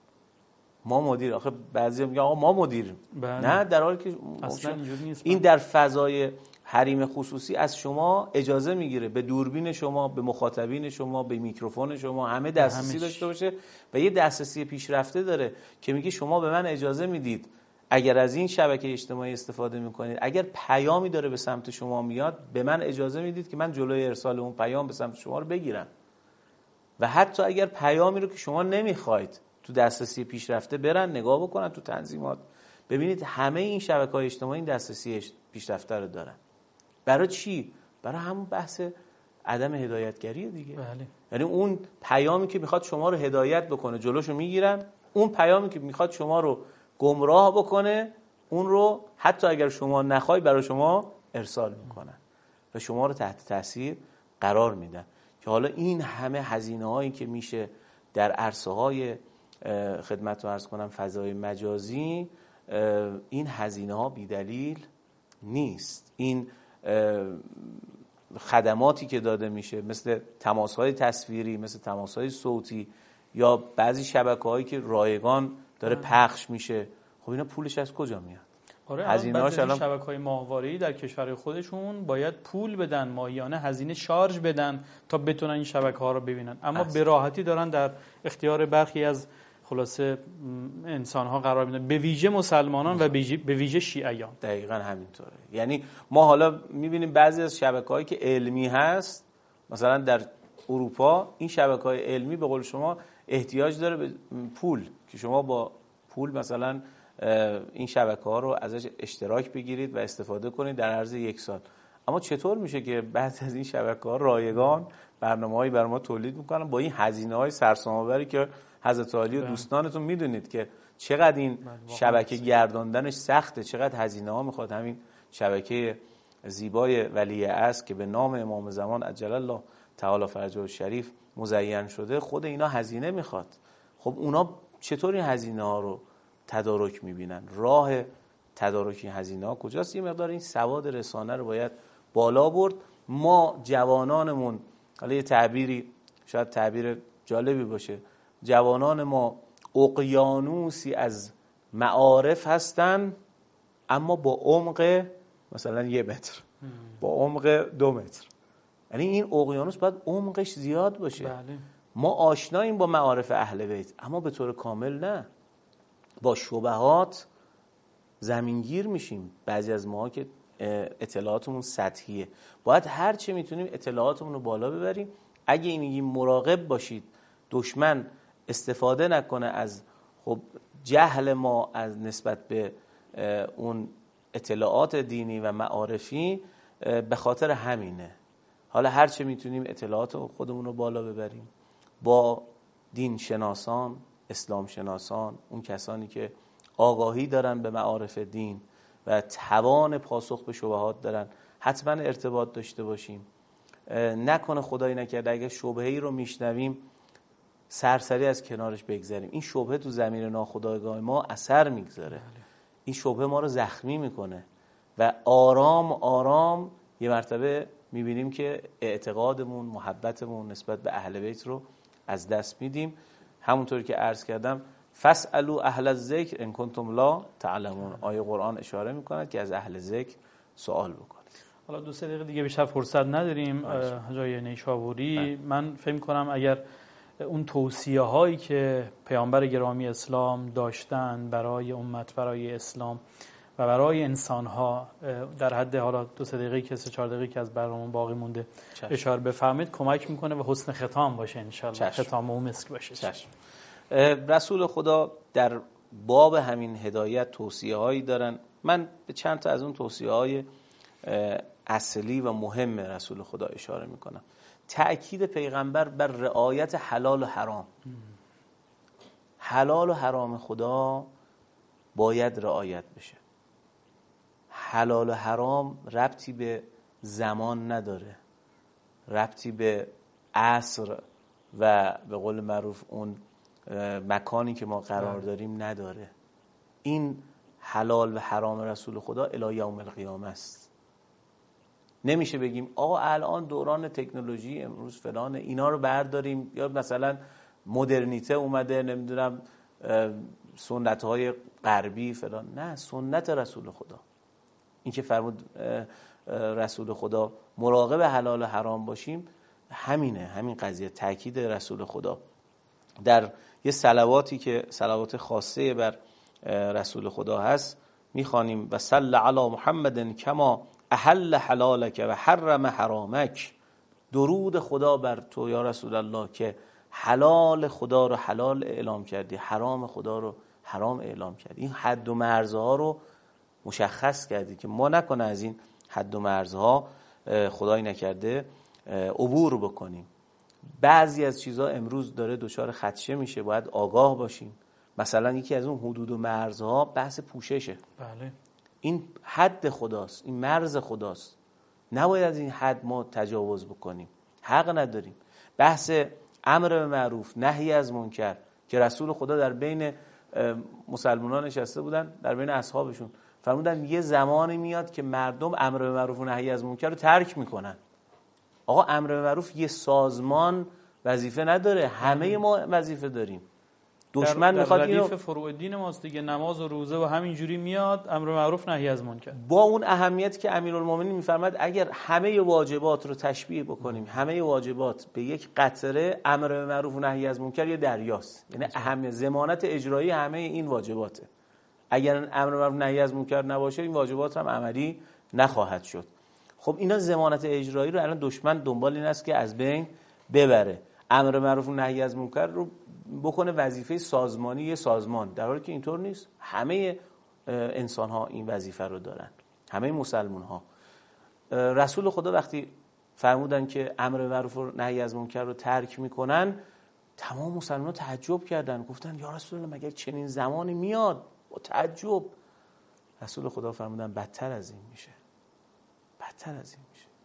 ما مدیر، آخه بعضی میگن آقا ما مدیریم. بله. نه، در حالی که اصلا اینجوری نیست. این در فضای حریم خصوصی از شما اجازه میگیره به دوربین شما، به مخاطبین شما، به میکروفون شما همه دسترسی داشته باشه و یه دسترسی پیشرفته داره که میگه شما به من اجازه میدید اگر از این شبکه اجتماعی استفاده میکنید، اگر پیامی داره به سمت شما میاد، به من اجازه میدید که من جلوی ارسال اون پیام به سمت شما رو بگیرم. و حتی اگر پیامی رو که شما نمیخواید تو دسترسی پیشرفته برن نگاه بکنن تو تنظیمات، ببینید همه این شبکه‌های اجتماعی این دسترسی پیشرفته رو دارن. برای چی؟ برای همون بحث عدم هدایتگری دیگه. بله. یعنی اون پیامی که میخواد شما رو هدایت بکنه جلوشو میگیرن، اون پیامی که میخواد شما رو گمراه بکنه اون رو حتی اگر شما نخوای برای شما ارسال میکنن و شما رو تحت تاثیر قرار میدن. که حالا این همه هزینه هایی که میشه در عرصه های خدمت رو عرض کنم فضای مجازی، این هزینه ها بی دلیل نیست. این خدماتی که داده میشه مثل تماس های تصویری، مثل تماس های صوتی یا بعضی شبکه هایی که رایگان داره پخش میشه، خب اینا پولش از کجا میاد؟ آره، هزینه‌اش الان شبکه‌های ماهواره‌ای در کشور خودشون باید پول بدن، ماهیانه هزینه شارژ بدن تا بتونن این شبکه‌ها رو ببینن، اما به راحتی دارن در اختیار برخی از خلاصه انسان‌ها قرار میدن، به ویژه مسلمانان و به ویژه شیعیان. دقیقاً همینطوره. یعنی ما حالا می‌بینیم بعضی از شبکه‌هایی که علمی هست، مثلا در اروپا این شبکه‌های علمی به قول شما احتیاج داره به پول که شما با پول مثلا این شبکه ها رو ازش اشتراک بگیرید و استفاده کنید در عرض یک سال. اما چطور میشه که بعد از این شبکه ها رایگان برنامه‌هایی برای ما تولید میکنن با این هزینه های سرسام‌آوری که حضرت علی و دوستانتون میدونید که چقدر این شبکه گرداندنش سخته، چقدر هزینه ها میخواد. همین شبکه زیبای ولی عصر که به نام امام زمان عجل الله تعالی فرجه الشریف مزین شده، خود اینا هزینه میخواد. خب اونا چطور این هزینه ها رو تدارک میبینن؟ راه تدارک این هزینه ها کجاست؟ یه مقدار این سواد رسانه رو باید بالا برد. ما جوانانمون، حالا یه تعبیری شاید تعبیر جالبی باشه، جوانان ما اقیانوسی از معارف هستن اما با عمق مثلا یه متر، با عمق دو متر. یعنی این اقیانوس باید عمقش زیاد باشه. بله. ما آشناییم با معارف اهل بیت اما به طور کامل نه، با شبهات زمینگیر میشیم. بعضی از ما که اطلاعاتمون سطحیه، باید هر چه میتونیم اطلاعاتمون رو بالا ببریم. اگه این میگیم مراقب باشید دشمن استفاده نکنه از خب جهل ما از نسبت به اون اطلاعات دینی و معارفی، به خاطر همینه. حالا هر چه میتونیم اطلاعات خودمون رو بالا ببریم، با دین شناسان، اسلام شناسان، اون کسانی که آگاهی دارن به معارف دین و توان پاسخ به شبهات دارن، حتما ارتباط داشته باشیم. نکنه خدایی نکرده اگه شبهه‌ای رو میشنویم سرسری از کنارش بگذریم. این شبهه تو ضمیر ناخودآگاه ما اثر میگذاره، این شبهه ما رو زخمی میکنه و آرام آرام یه مرتبه میبینیم که اعتقادمون، محبتمون نسبت به اهل بیت رو از دست میدیم. همونطوری که عرض کردم فاسالوا اهل الذکر ان کنتم لا تعلمون، آیه قرآن اشاره میکند که از اهل ذکر سوال بکنید. حالا دو سه دقیقه دیگه بیشتر فرصت نداریم جای نیشابوری. من فکر کنم اگر اون توصیه هایی که پیامبر گرامی اسلام داشتن برای امت، برای اسلام و برای انسان ها در حد حالا دو سه دقیقه که سه چهار دقیقه که از برنامه باقی مونده چشم. اشاره بفرمایید کمک میکنه و حسن ختام باشه ان شاء الله، ختام و مسک باشه. چشم. رسول خدا در باب همین هدایت توصیه هایی دارن. من به چند تا از اون توصیه های اصلی و مهم رسول خدا اشاره میکنم. تأکید پیغمبر بر رعایت حلال و حرام. حلال و حرام خدا باید رعایت بشه. حلال و حرام ربطی به زمان نداره، ربطی به عصر و به قول معروف اون مکانی که ما قرار داریم نداره. این حلال و حرام رسول خدا الی یوم القیامه است. نمیشه بگیم آقا الان دوران تکنولوژی امروز فلان، اینا رو برداریم، یا مثلا مدرنیته اومده نمیدونم سنت های غربی فلان. نه، سنت رسول خدا، این که فرمود رسول خدا مراقب حلال و حرام باشیم، همینه، همین قضیه تاکید رسول خدا. در یه صلواتی که صلوات خاصه بر رسول خدا هست میخوانیم و صل علی محمد کما احل حلالک و حرم حرامک. درود خدا بر تو یا رسول الله که حلال خدا رو حلال اعلام کردی، حرام خدا رو حرام اعلام کردی. این حد و مرزها رو مشخص کردی که ما نکنه از این حد و مرزها خدایی نکرده عبور بکنیم. بعضی از چیزها امروز داره دچار خدشه میشه، باید آگاه باشیم. مثلا یکی از اون حدود و مرزها بحث پوششه. بله. این حد خداست، این مرز خداست، نباید از این حد ما تجاوز بکنیم، حق نداریم. بحث امر به معروف نهی از منکر که رسول خدا در بین مسلمانان نشسته بودن، در بین اصحابشون فرمودن یه زمانی میاد که مردم امر به معروف و نهی از منکر رو ترک میکنن. آقا امر به معروف یه سازمان وظیفه نداره، همه ما وظیفه داریم. دشمن میخواد اینو، ردیف فروع دین ماست دیگه، نماز و روزه و همینجوری میاد امر به معروف نهی از منکر. با اون اهمیت که امیرالمومنین میفرماد اگر همه واجبات رو تشبیه بکنیم، همه واجبات به یک قطره، امر به معروف و نهی از منکر یه دریاست. یعنی اهمیت ضمانت اجرایی همه این واجباته. اگر امر به معروف نهی از منکر نباشه این واجبات هم عملی نخواهد شد. خب اینا ضمانت اجرایی رو الان دشمن دنبال این است که از بین ببره. امر به معروف و نهی از منکر رو بکنه وظیفه سازمانی سازمان، در حالی که اینطور نیست. همه انسان ها این وظیفه رو دارن، همه مسلمان ها. رسول خدا وقتی فرمودن که امر به معروف و نهی از منکر رو ترک میکنن، تمام مسلمان ها تعجب کردن، گفتن یا رسول الله مگر چنین زمانی میاد؟ با تعجب رسول خدا فرمودن بدتر از این میشه، بدتر از این میشه.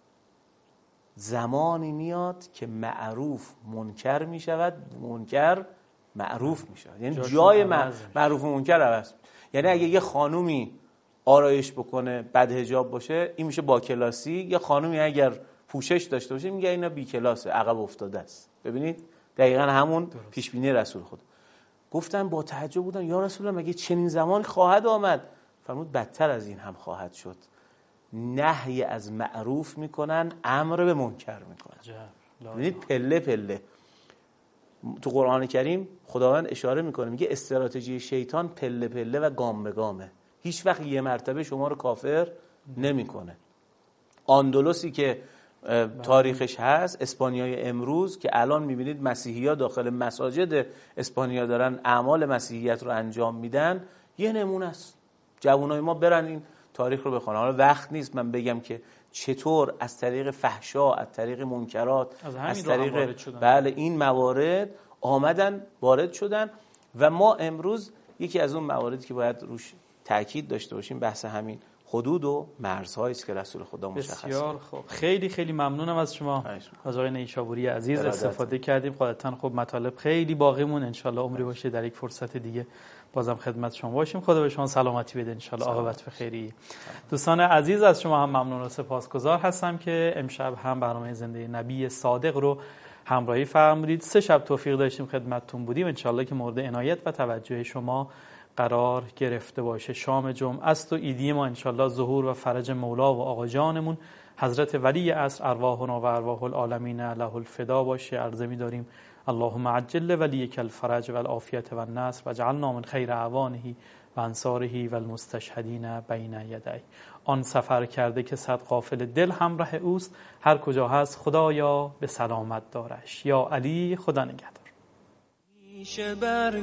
زمانی میاد که معروف منکر میشود، منکر معروف میشود. یعنی جای معروف و منکر عوض. یعنی اگه یه خانومی آرایش بکنه بد حجاب باشه این میشه با کلاسی، یه خانومی اگر پوشش داشته باشه میگه اینا بی کلاسه، عقب افتاده است. ببینید دقیقاً همون پیش بینی رسول خدا. گفتن با تعجب بودن یا رسول الله مگه چنین زمانی خواهد آمد؟ فرمود بدتر از این هم خواهد شد. نهی از معروف میکنن، امر به منکر میکنن. ببینید پله پله. تو قرآن کریم خداوند اشاره میکنه، میگه استراتژی شیطان پله پله و گام به گامه. هیچ وقت یه مرتبه شما رو کافر نمیکنه. اندلسی که تاریخش هست، اسپانیای امروز که الان میبینید مسیحی‌ها داخل مساجد اسپانیا دارن اعمال مسیحیت رو انجام میدن، یه نمونه است. جوانای ما برن این تاریخ رو بخونن. حالا وقت نیست من بگم که چطور از طریق فحشا، از طریق منکرات، از, از طریق بله این موارد آمدن وارد شدن و ما امروز یکی از اون مواردی که باید روش تأکید داشته باشیم بحث همین حدود و مرزهایی است که رسول خدا مشخص کرد. بسیار خوب، خیلی خیلی ممنونم از شما از آقای نیشابوری عزیز، استفاده کردیم. قاعدتاً خب مطالب خیلی باقیمون، انشالله عمری باشه در یک فرصت دیگه بازم خدمت شما باشیم. خدا به شما سلامتی بده، انشالله عاقبت به خیری. دوستان عزیز، از شما هم ممنون و سپاسگزار هستم که امشب هم برنامه زنده نبی صادق رو همراهی فرمودید. سه شب توفیق داشتیم خدمتتون بودیم، انشالله که مورد عنایت و توجه شما قرار گرفته باشه. شام جمعه است و عیدی ما انشالله ظهور و فرج مولا و آقا جانمون حضرت ولی عصر ارواحنا و ارواح العالمین له الفدا باشه. عرضه می داریم اللهم عجل ولیک الفرج و العافیت و النصر و اجعلنا من خیر اعوانه و انصاره و المستشهدین بین یدی. آن سفر کرده که صد قافل دل همراه اوست، هر کجا هست خدایا به سلامت دارش. یا علی، خدا نگهدار. میشه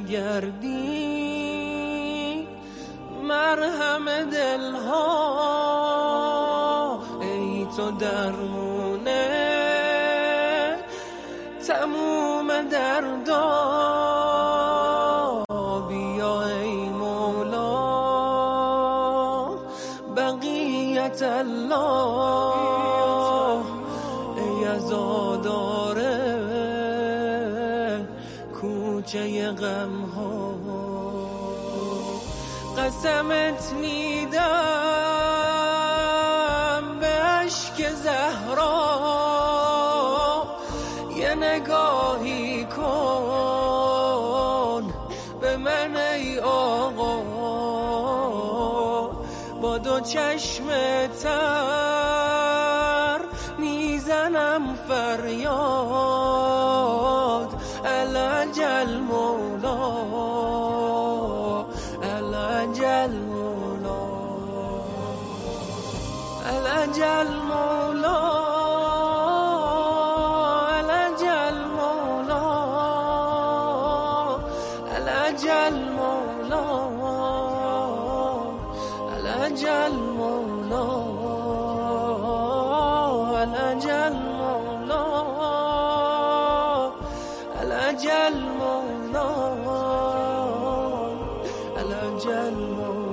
برگردی مرهم دلها، ای تو درمونه تموم دردا، بیا ای مولا بقیت الله، ای عزاداره کوچه غم ها. قسمت میدم به اشک زهرا، یه نگاهی کن به من ای آقا، با دو چشم تر میزنم فریاد، العجل مولا العجل مولا العجل مولا العجل مولا العجل مولا العجل مولا العجل مولا العجل مولا العجل مولا